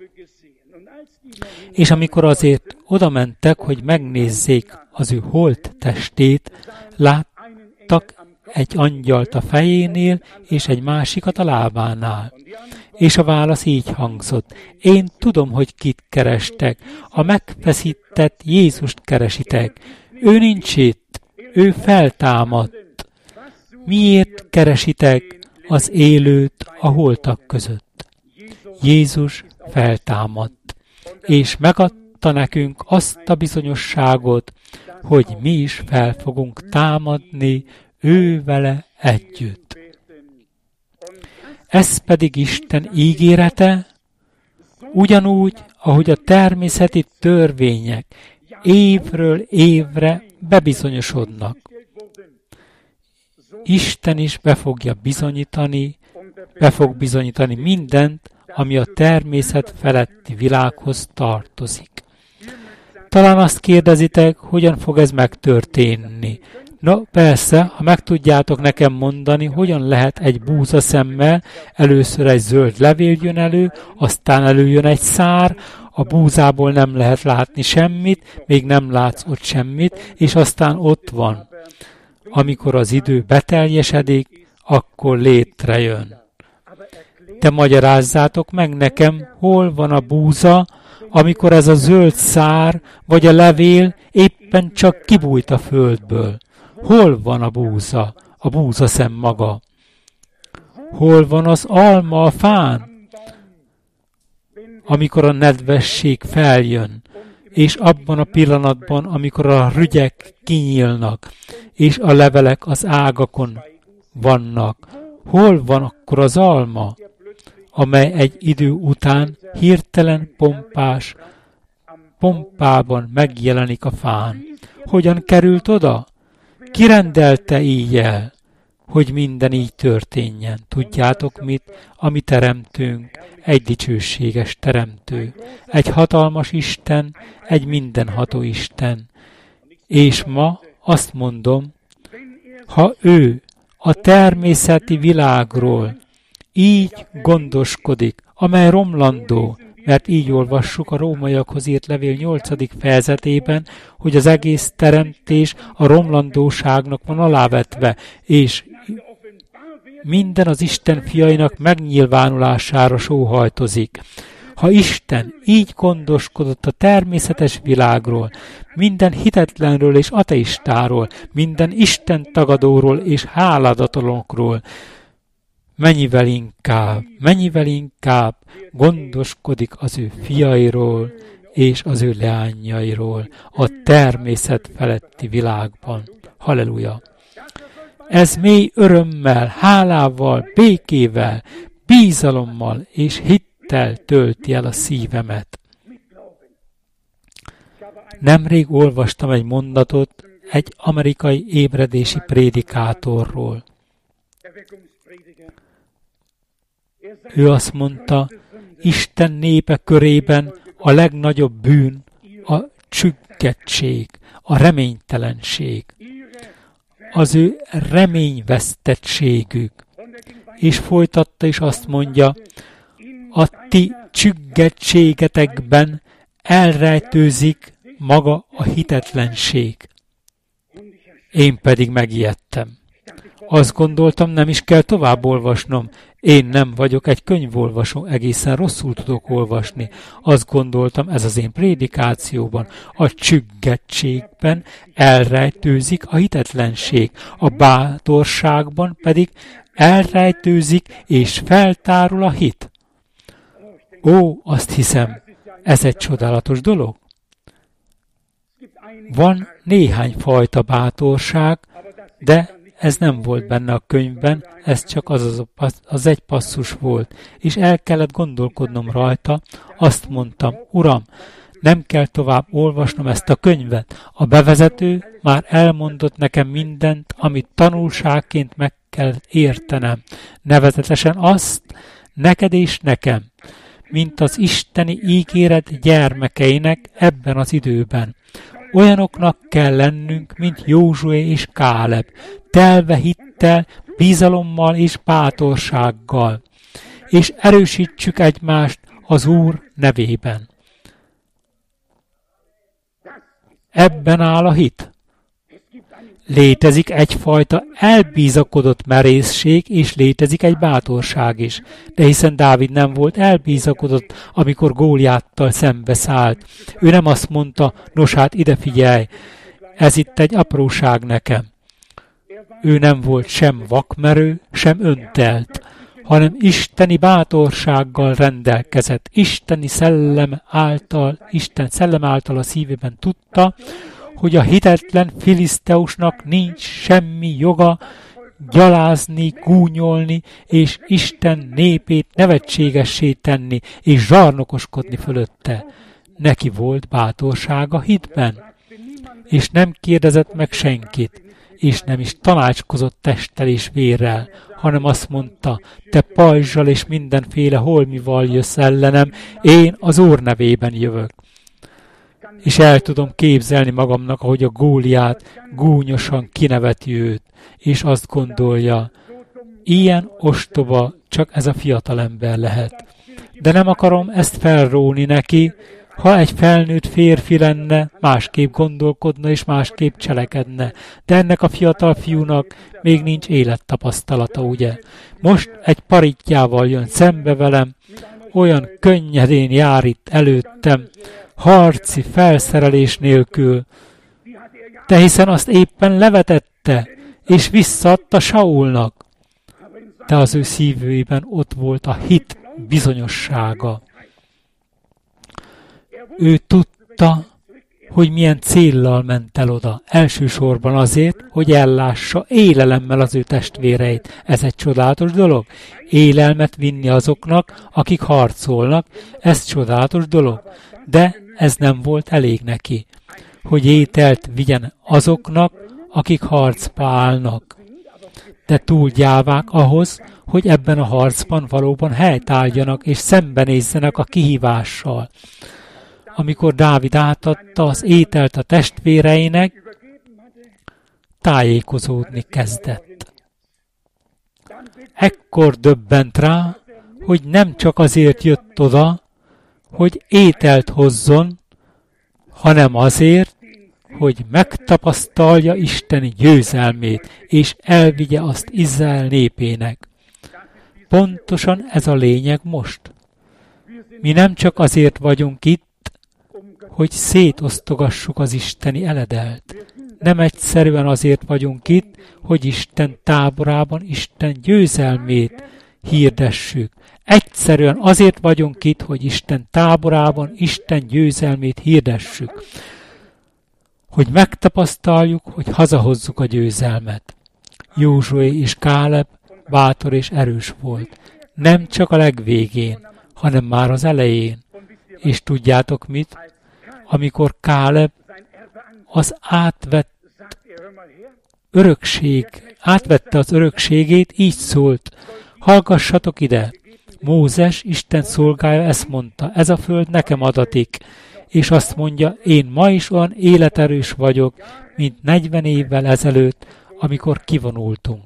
És amikor azért oda mentek, hogy megnézzék az ő holt testét, láttak egy angyalt a fejénél, és egy másikat a lábánál. És a válasz így hangzott: én tudom, hogy kit kerestek, a megfeszített Jézust keresitek. Ő nincs itt, ő feltámadt. Miért keresitek az élőt a holtak között? Jézus feltámadt, és megadta nekünk azt a bizonyosságot, hogy mi is fel fogunk támadni ő vele együtt. Ez pedig Isten ígérete, ugyanúgy, ahogy a természeti törvények évről évre bebizonyosodnak. Isten is be fog bizonyítani mindent, ami a természet feletti világhoz tartozik. Talán azt kérdezitek, hogyan fog ez megtörténni. No, persze, ha meg tudjátok nekem mondani, hogyan lehet egy búza szemmel, először egy zöld levél jön elő, aztán előjön egy szár, a búzából nem lehet látni semmit, még nem látsz ott semmit, és aztán ott van. Amikor az idő beteljesedik, akkor létrejön. Te magyarázzátok meg nekem, hol van a búza, amikor ez a zöld szár vagy a levél éppen csak kibújt a földből. Hol van a búzaszem maga? Hol van az alma a fán, amikor a nedvesség feljön, és abban a pillanatban, amikor a rügyek kinyílnak, és a levelek az ágakon vannak? Hol van akkor az alma, amely egy idő után hirtelen pompában megjelenik a fán? Hogyan került oda? Ki rendelte így el, hogy minden így történjen? Tudjátok mit? A mi teremtőnk egy dicsőséges teremtő, egy hatalmas Isten, egy mindenható Isten. És ma azt mondom, ha ő a természeti világról így gondoskodik, amely romlandó, mert így olvassuk a Rómaiakhoz írt levél 8. fejezetében, hogy az egész teremtés a romlandóságnak van alávetve, és minden az Isten fiainak megnyilvánulására sóhajtozik. Ha Isten így gondoskodott a természetes világról, minden hitetlenről és ateistáról, minden Isten tagadóról és háladatlanokról, mennyivel inkább gondoskodik az ő fiairól és az ő leányairól a természet feletti világban. Halleluja! Ez mély örömmel, hálával, békével, bízalommal és hittel tölti el a szívemet. Nemrég olvastam egy mondatot egy amerikai ébredési prédikátorról. Ő azt mondta, Isten népe körében a legnagyobb bűn a csüggettség, a reménytelenség, az ő reményvesztettségük. És folytatta, és azt mondja, a ti csüggettségetekben elrejtőzik maga a hitetlenség. Én pedig megijedtem. Azt gondoltam, nem is kell tovább olvasnom. Én nem vagyok egy könyvolvasó, egészen rosszul tudok olvasni. Azt gondoltam, ez az én prédikációban. A csüggettségben elrejtőzik a hitetlenség, a bátorságban pedig elrejtőzik és feltárul a hit. Ó, azt hiszem, ez egy csodálatos dolog. Van néhány fajta bátorság, de ez nem volt benne a könyvben, ez csak az egy passzus volt, és el kellett gondolkodnom rajta. Azt mondtam, Uram, nem kell tovább olvasnom ezt a könyvet. A bevezető már elmondott nekem mindent, amit tanulságként meg kell értenem. Nevezetesen azt, neked és nekem, mint az isteni ígéret gyermekeinek ebben az időben. Olyanoknak kell lennünk, mint Józsué és Káleb, telve hittel, bizalommal és bátorsággal, és erősítsük egymást az Úr nevében. Ebben áll a hit. Létezik egyfajta elbízakodott merészség, és létezik egy bátorság is. De hiszen Dávid nem volt elbízakodott, amikor Góliáttal szembeszállt. Ő nem azt mondta, nos hát ide figyelj, ez itt egy apróság nekem. Ő nem volt sem vakmerő, sem öntelt, hanem isteni bátorsággal rendelkezett. Isten szellem által a szívében tudta, hogy a hitetlen filiszteusnak nincs semmi joga gyalázni, gúnyolni, és Isten népét nevetségessé tenni, és zsarnokoskodni fölötte. Neki volt bátorsága hitben, és nem kérdezett meg senkit, és nem is tanácskozott testtel és vérrel, hanem azt mondta, te pajzsal és mindenféle holmival jössz ellenem, én az Úr nevében jövök. És el tudom képzelni magamnak, ahogy a Góliát gúnyosan kineveti őt, és azt gondolja, ilyen ostoba csak ez a fiatalember lehet. De nem akarom ezt felróni neki, ha egy felnőtt férfi lenne, másképp gondolkodna és másképp cselekedne. De ennek a fiatal fiúnak még nincs élettapasztalata, ugye? Most egy paritjával jön szembe velem, olyan könnyedén jár itt előttem, harci felszerelés nélkül, de hiszen azt éppen levetette, és visszaadta Saulnak. De az ő szívében ott volt a hit bizonyossága. Ő tudta, hogy milyen céllal ment el oda. Elsősorban azért, hogy ellássa élelemmel az ő testvéreit. Ez egy csodálatos dolog. Élelmet vinni azoknak, akik harcolnak, ez csodálatos dolog. De ez nem volt elég neki, hogy ételt vigyen azoknak, akik harcba állnak. De túl gyávák ahhoz, hogy ebben a harcban valóban helytálljanak és szembenézzenek a kihívással. Amikor Dávid átadta az ételt a testvéreinek, tájékozódni kezdett. Ekkor döbbent rá, hogy nem csak azért jött oda, hogy ételt hozzon, hanem azért, hogy megtapasztalja isteni győzelmét, és elvigye azt Izrael népének. Pontosan ez a lényeg most. Mi nem csak azért vagyunk itt, hogy szétosztogassuk az isteni eledelt. Nem egyszerűen azért vagyunk itt, hogy Isten táborában Isten győzelmét hirdessük. Egyszerűen azért vagyunk itt, hogy Isten táborában Isten győzelmét hirdessük. Hogy megtapasztaljuk, hogy hazahozzuk a győzelmet. Józsué és Káleb bátor és erős volt. Nem csak a legvégén, hanem már az elején. És tudjátok mit? Amikor Káleb átvette az örökségét, így szólt, hallgassatok ide, Mózes, Isten szolgája ezt mondta, ez a föld nekem adatik, és azt mondja, én ma is olyan életerős vagyok, mint 40 évvel ezelőtt, amikor kivonultunk.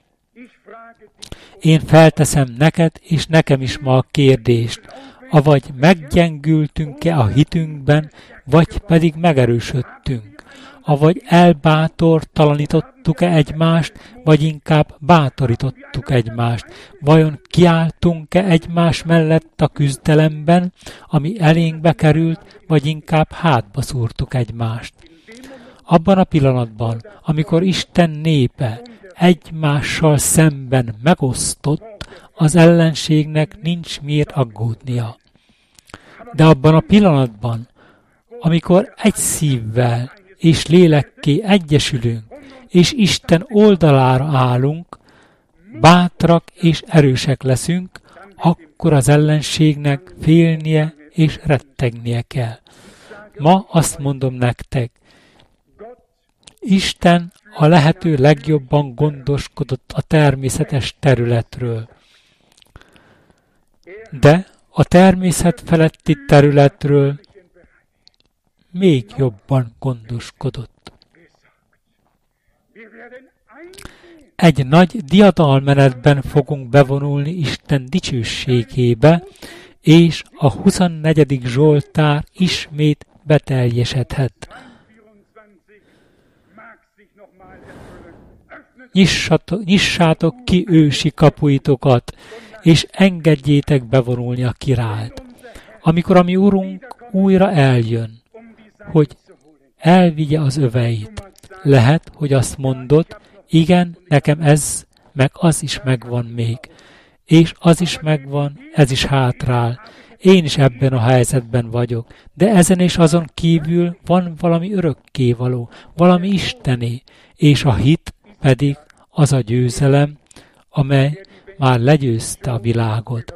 Én felteszem neked, és nekem is ma a kérdést, avagy meggyengültünk-e a hitünkben, vagy pedig megerősödtünk, avagy elbátortalanítottuk-e egymást, vagy inkább bátorítottuk egymást, vajon kiálltunk-e egymás mellett a küzdelemben, ami elénkbe került, vagy inkább hátba szúrtuk egymást. Abban a pillanatban, amikor Isten népe egymással szemben megosztott, az ellenségnek nincs miért aggódnia. De abban a pillanatban, amikor egy szívvel és lélekké egyesülünk, és Isten oldalára állunk, bátrak és erősek leszünk, akkor az ellenségnek félnie és rettegnie kell. Ma azt mondom nektek, Isten a lehető legjobban gondoskodott a természetes területről. De a természet feletti területről még jobban gondoskodott. Egy nagy diadalmenetben fogunk bevonulni Isten dicsőségébe, és a 24. Zsoltár ismét beteljesedhet. Nyissátok ki ősi kapuitokat, és engedjétek bevonulni a királyt. Amikor a mi Urunk újra eljön, hogy elvigye az öveit. Lehet, hogy azt mondod, igen, nekem ez, meg az is megvan még. És az is megvan, ez is hátrál. Én is ebben a helyzetben vagyok. De ezen és azon kívül van valami örökkévaló, valami isteni, és a hit pedig az a győzelem, amely már legyőzte a világot.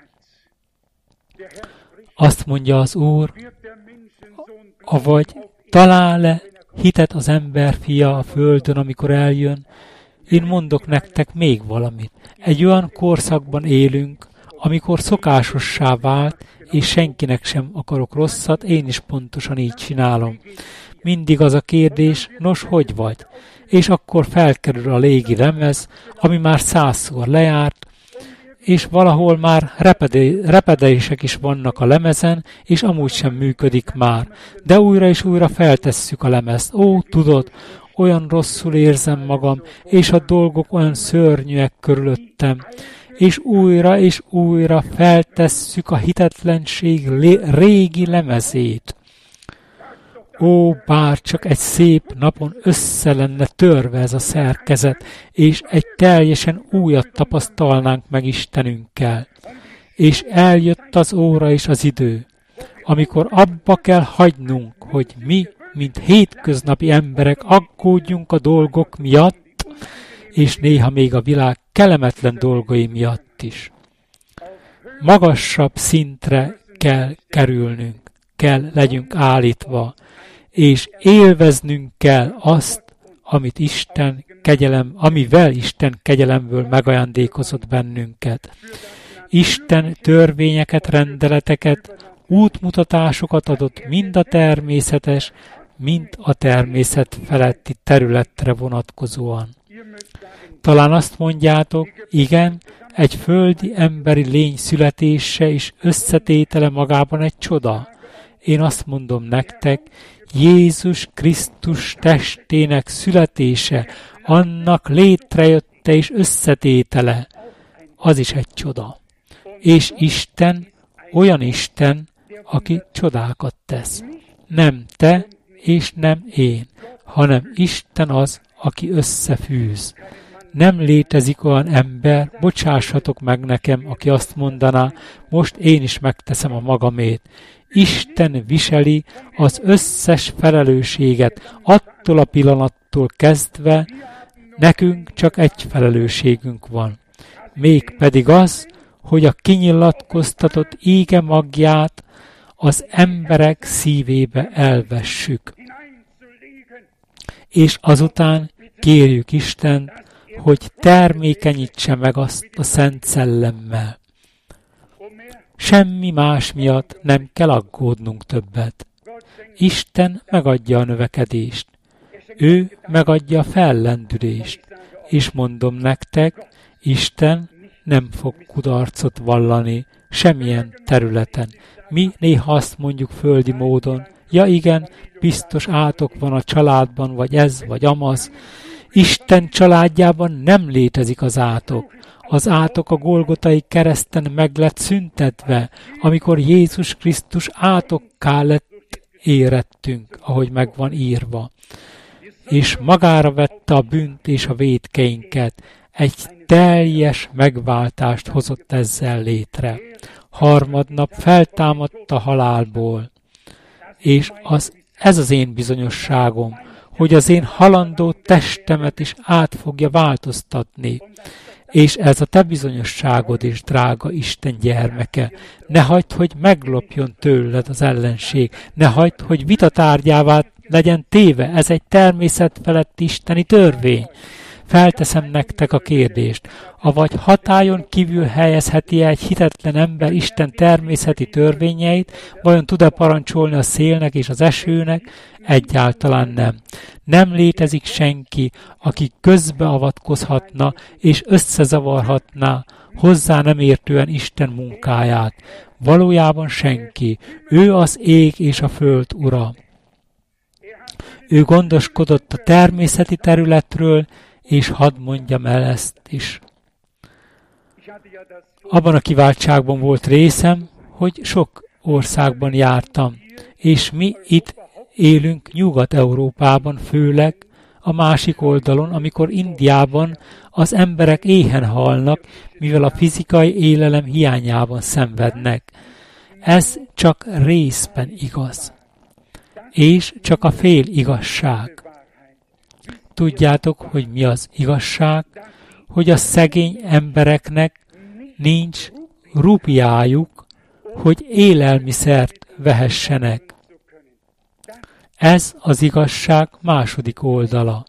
Azt mondja az Úr, avagy talál-e hitet az ember fia a földön, amikor eljön? Én mondok nektek még valamit. Egy olyan korszakban élünk, amikor szokásossá vált, és senkinek sem akarok rosszat, én is pontosan így csinálom. Mindig az a kérdés, nos, hogy vagy? És akkor felkerül a légi lemez, ami már 100-szor lejárt, és valahol már repedések is vannak a lemezen, és amúgy sem működik már. De újra és újra feltesszük a lemezt. Ó, tudod, olyan rosszul érzem magam, és a dolgok olyan szörnyűek körülöttem. És újra feltesszük a hitetlenség régi lemezét. Ó, bár csak egy szép napon össze lenne törve ez a szerkezet, és egy teljesen újat tapasztalnánk meg Istenünkkel. És eljött az óra és az idő, amikor abba kell hagynunk, hogy mi, mint hétköznapi emberek aggódjunk a dolgok miatt, és néha még a világ kellemetlen dolgai miatt is. Magasabb szintre kell kerülnünk, kell legyünk állítva, és élveznünk kell azt, amivel Isten kegyelemből megajándékozott bennünket. Isten törvényeket, rendeleteket, útmutatásokat adott mind a természetes, mind a természet feletti területre vonatkozóan. Talán azt mondjátok, igen, egy földi emberi lény születése és összetétele magában egy csoda. Én azt mondom nektek, Jézus Krisztus testének születése, annak létrejötte és összetétele, az is egy csoda. És Isten olyan Isten, aki csodákat tesz. Nem te és nem én, hanem Isten az, aki összefűz. Nem létezik olyan ember, bocsássatok meg nekem, aki azt mondaná, most én is megteszem a magamét. Isten viseli az összes felelősséget, attól a pillanattól kezdve nekünk csak egy felelősségünk van. Mégpedig az, hogy a kinyilatkoztatott íge magját az emberek szívébe elvessük. És azután kérjük Istent, hogy termékenyítse meg azt a Szent Szellemmel. Semmi más miatt nem kell aggódnunk többet. Isten megadja a növekedést. Ő megadja a fellendülést. És mondom nektek, Isten nem fog kudarcot vallani semmilyen területen. Mi néha azt mondjuk földi módon, ja igen, biztos átok van a családban, vagy ez, vagy amaz. Isten családjában nem létezik az átok. Az átok a Golgotai kereszten meg lett szüntetve, amikor Jézus Krisztus átokká lett érettünk, ahogy meg van írva. És magára vette a bűnt és a vétkeinket. Egy teljes megváltást hozott ezzel létre. Harmadnap feltámadt a halálból, és az ez az én bizonyosságom, hogy az én halandó testemet is át fogja változtatni. És ez a te bizonyosságod is, drága Isten gyermeke. Ne hagyd, hogy meglopjon tőled az ellenség. Ne hagyd, hogy vitatárgyává legyen téve. Ez egy természet felett isteni törvény. Felteszem nektek a kérdést. Avagy hatályon kívül helyezheti egy hitetlen ember Isten természeti törvényeit, vajon tud-e parancsolni a szélnek és az esőnek? Egyáltalán nem. Nem létezik senki, aki közbeavatkozhatna és összezavarhatná hozzá nem értően Isten munkáját. Valójában senki. Ő az ég és a föld ura. Ő gondoskodott a természeti területről, és hadd mondjam el ezt is. Abban a kiváltságban volt részem, hogy sok országban jártam, és mi itt élünk Nyugat-Európában, főleg a másik oldalon, amikor Indiában az emberek éhen halnak, mivel a fizikai élelem hiányában szenvednek. Ez csak részben igaz, és csak a fél igazság. Tudjátok, hogy mi az igazság? Hogy a szegény embereknek nincs rupiájuk, hogy élelmiszert vehessenek. Ez az igazság második oldala.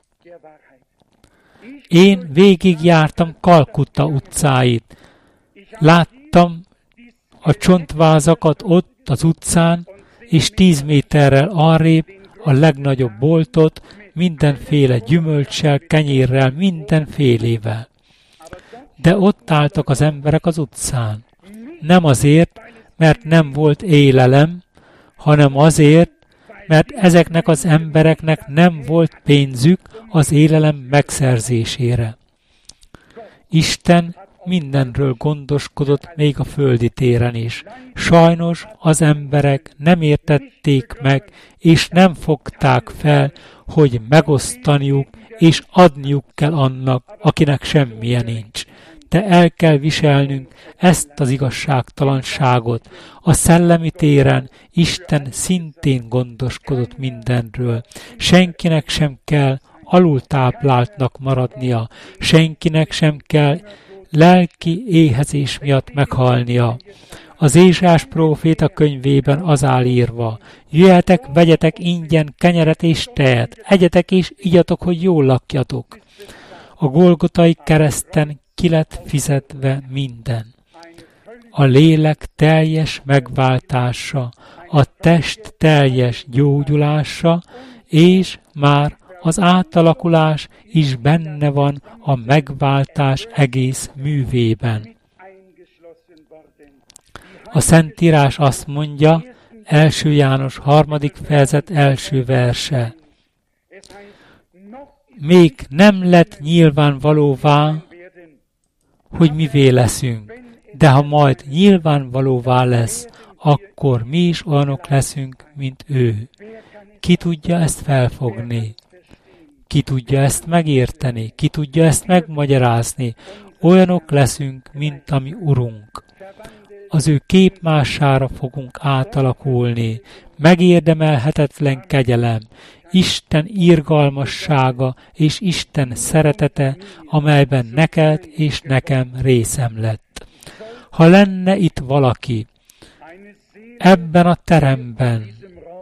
Én végigjártam Kalkutta utcáit. Láttam a csontvázakat ott az utcán, és 10 méterrel arrébb a legnagyobb boltot, mindenféle gyümölcssel, kenyérrel, mindenfélével. De ott álltak az emberek az utcán. Nem azért, mert nem volt élelem, hanem azért, mert ezeknek az embereknek nem volt pénzük az élelem megszerzésére. Isten mindenről gondoskodott, még a földi téren is. Sajnos az emberek nem értették meg, és nem fogták fel, hogy megosztaniuk és adniuk kell annak, akinek semmije nincs. De el kell viselnünk ezt az igazságtalanságot. A szellemi téren Isten szintén gondoskodott mindenről. Senkinek sem kell alultápláltnak maradnia, senkinek sem kell lelki éhezés miatt meghalnia. Az Ézsás próféta könyvében az áll írva: jöjjetek, vegyetek ingyen kenyeret és tejet, egyetek és igyatok, hogy jól lakjatok. A Golgotai kereszten ki lett fizetve minden. A lélek teljes megváltása, a test teljes gyógyulása, és már az átalakulás is benne van a megváltás egész művében. A Szentírás azt mondja, 1. János 3. fejezet 1. verse. Még nem lett nyilvánvalóvá, hogy mivé leszünk, de ha majd nyilvánvalóvá lesz, akkor mi is olyanok leszünk, mint ő. Ki tudja ezt felfogni? Ki tudja ezt megérteni? Ki tudja ezt megmagyarázni? Olyanok leszünk, mint a mi Urunk. Az ő képmására fogunk átalakulni. Megérdemelhetetlen kegyelem, Isten irgalmassága és Isten szeretete, amelyben neked és nekem részem lett. Ha lenne itt valaki, ebben a teremben,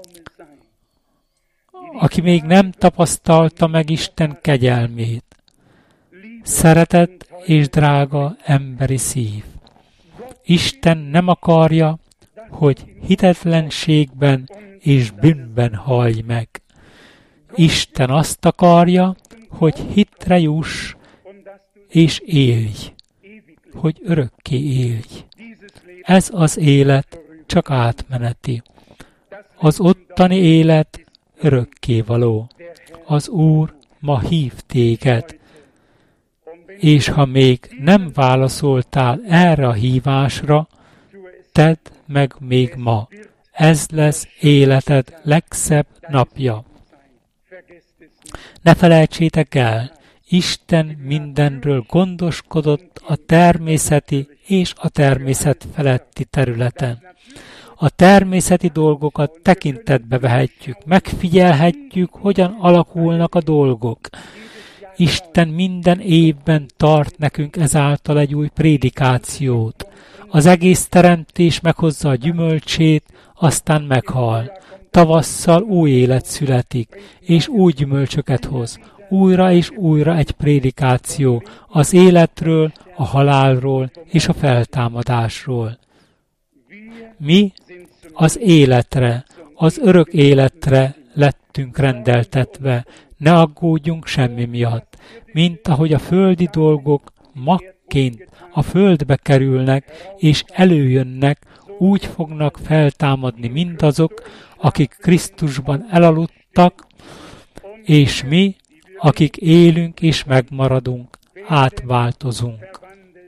aki még nem tapasztalta meg Isten kegyelmét, szeretett és drága emberi szív. Isten nem akarja, hogy hitetlenségben és bűnben halj meg. Isten azt akarja, hogy hitre juss és élj, hogy örökké élj. Ez az élet csak átmeneti. Az ottani élet örökkévaló. Az Úr ma hív téged, és ha még nem válaszoltál erre a hívásra, tedd meg még ma. Ez lesz életed legszebb napja. Ne felejtsétek el, Isten mindenről gondoskodott a természeti és a természet feletti területen. A természeti dolgokat tekintetbe vehetjük, megfigyelhetjük, hogyan alakulnak a dolgok. Isten minden évben tart nekünk ezáltal egy új prédikációt. Az egész teremtés meghozza a gyümölcsét, aztán meghal. Tavasszal új élet születik, és új gyümölcsöket hoz. Újra és újra egy prédikáció az életről, a halálról és a feltámadásról. Mi az életre, az örök életre lettünk rendeltetve, ne aggódjunk semmi miatt, mint ahogy a földi dolgok magként a földbe kerülnek és előjönnek, úgy fognak feltámadni mindazok, akik Krisztusban elaludtak, és mi, akik élünk és megmaradunk, átváltozunk.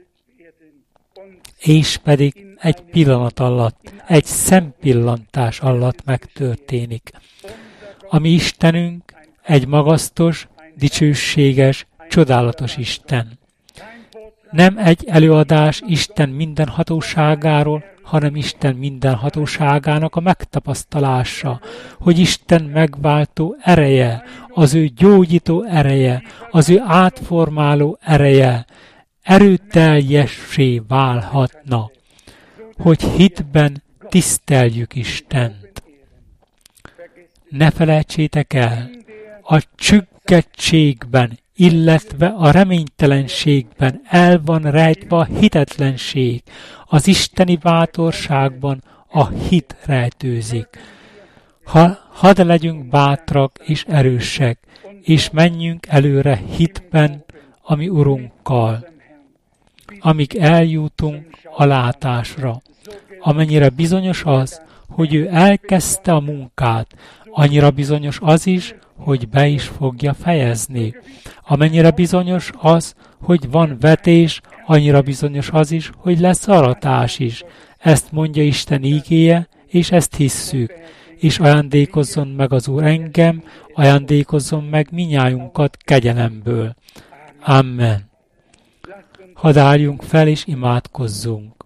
És pedig egy pillanat alatt, egy szempillantás alatt megtörténik. A mi Istenünk egy magasztos, dicsőséges, csodálatos Isten. Nem egy előadás Isten minden hatóságáról, hanem Isten minden hatóságának a megtapasztalása, hogy Isten megváltó ereje, az ő gyógyító ereje, az ő átformáló ereje erőteljessé válhatna, hogy hitben tiszteljük Istent. Ne felejtsétek el, a csüggedtségben, illetve a reménytelenségben el van rejtve a hitetlenség, az isteni bátorságban a hit rejtőzik. Hadd legyünk bátrak és erősek, és menjünk előre hitben, a mi Urunkkal, amíg eljutunk a látásra. Amennyire bizonyos az, hogy ő elkezdte a munkát, annyira bizonyos az is, hogy be is fogja fejezni. Amennyire bizonyos az, hogy van vetés, annyira bizonyos az is, hogy lesz aratás is. Ezt mondja Isten ígéje, és ezt hisszük. És ajándékozzon meg az Úr engem, ajándékozzon meg minnyájunkat kegyelemből. Amen. Hadd álljunk fel és imádkozzunk.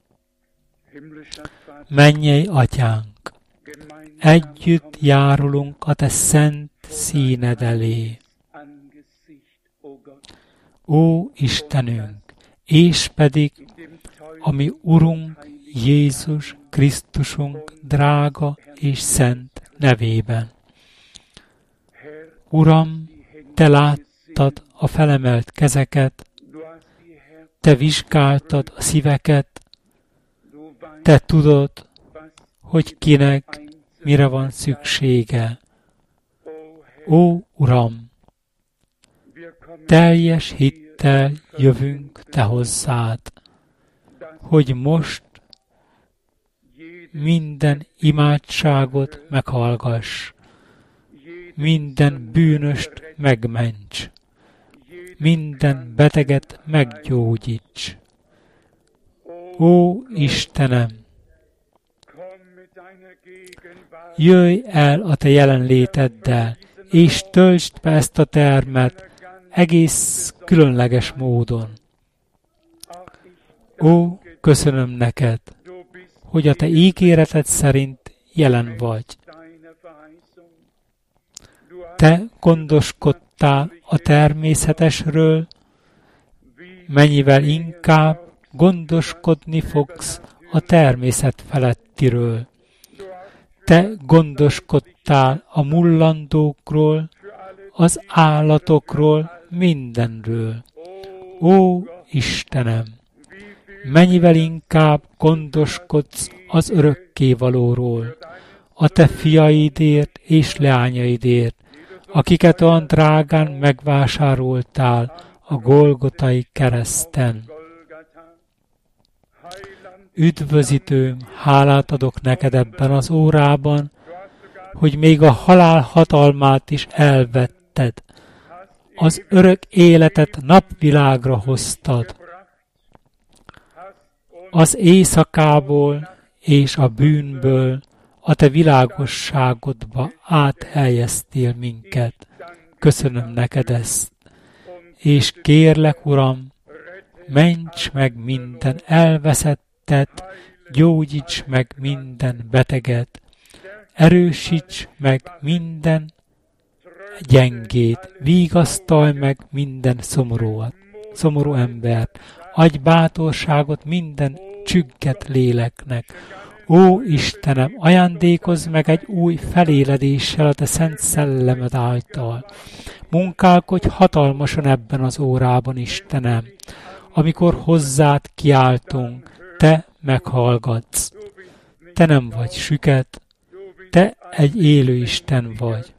Mennyei Atyánk, együtt járulunk a Te szent színed elé. Ó Istenünk, és pedig a mi Urunk Jézus Krisztusunk drága és szent nevében. Uram, Te láttad a felemelt kezeket, Te vizsgáltad a szíveket, Te tudod, hogy kinek mire van szüksége. Ó Uram, teljes hittel jövünk Te hozzád, hogy most minden imádságot meghallgass, minden bűnöst megments, minden beteget meggyógyíts. Ó Istenem, jöjj el a Te jelenléteddel, és töltsd be ezt a termet egész különleges módon. Ó, köszönöm neked, hogy a Te ígéreted szerint jelen vagy. Te gondoskodtál a természetesről, mennyivel inkább gondoskodni fogsz a természet felettiről. Te gondoskodtál a mullandókról, az állatokról, mindenről. Ó Istenem, mennyivel inkább gondoskodsz az örökkévalóról, a Te fiaidért és leányaidért, akiket olyan drágán megvásároltál a Golgotai kereszten. Üdvözítőm, hálát adok neked ebben az órában, hogy még a halál hatalmát is elvetted. Az örök életet napvilágra hoztad. Az éjszakából és a bűnből a Te világosságodba áthelyeztél minket. Köszönöm neked ezt. És kérlek, Uram, ments meg minden elveszettet, gyógyíts meg minden beteget, erősíts meg minden gyengét, vigasztalj meg minden szomorú embert, adj bátorságot minden csügget léleknek. Ó Istenem, ajándékozz meg egy új feléledéssel a te szent szellemed által. Munkálkodj hatalmasan ebben az órában, Istenem. Amikor hozzád kiáltunk, te meghallgatsz. Te nem vagy süket, te egy élő Isten vagy.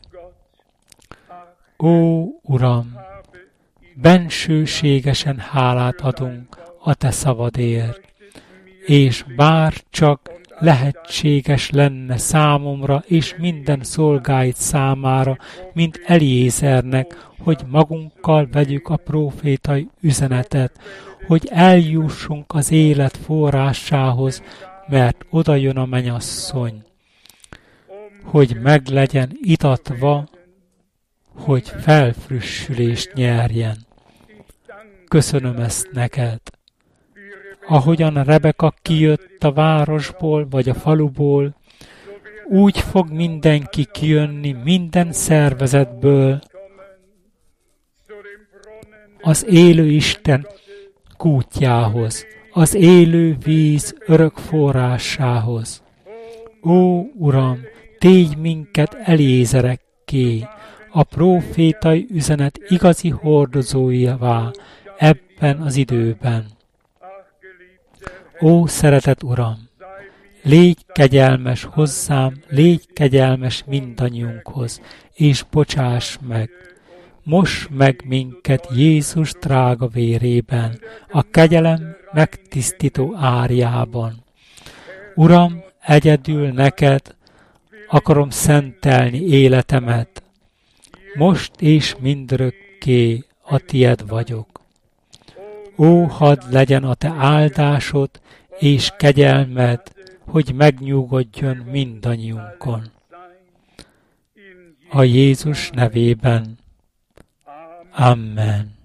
Ó Uram, bensőségesen hálát adunk a te szavadért, és bár csak lehetséges lenne számomra és minden szolgáid számára, mint Eliézernek, hogy magunkkal vegyük a prófétai üzenetet, hogy eljussunk az élet forrásához, mert oda jön a mennyasszony, hogy meglegyen itatva, hogy felfrissülést nyerjen. Köszönöm ezt neked. Ahogyan Rebeka kijött a városból vagy a faluból, úgy fog mindenki kijönni minden szervezetből az élő Isten kútjához, az élő víz örök forrásához. Ó Uram, tégy minket Eliézerekké, a prófétai üzenet igazi hordozóivá ebben az időben. Ó szeretett Uram, légy kegyelmes hozzám, légy kegyelmes mindannyiunkhoz, és bocsáss meg. Moss meg minket Jézus drága vérében, a kegyelem megtisztító árjában. Uram, egyedül neked akarom szentelni életemet. Most és mindörökké a tied vagyok. Ó, hadd legyen a te áldásod és kegyelmed, hogy megnyugodjon mindannyiunkon. A Jézus nevében. Amen.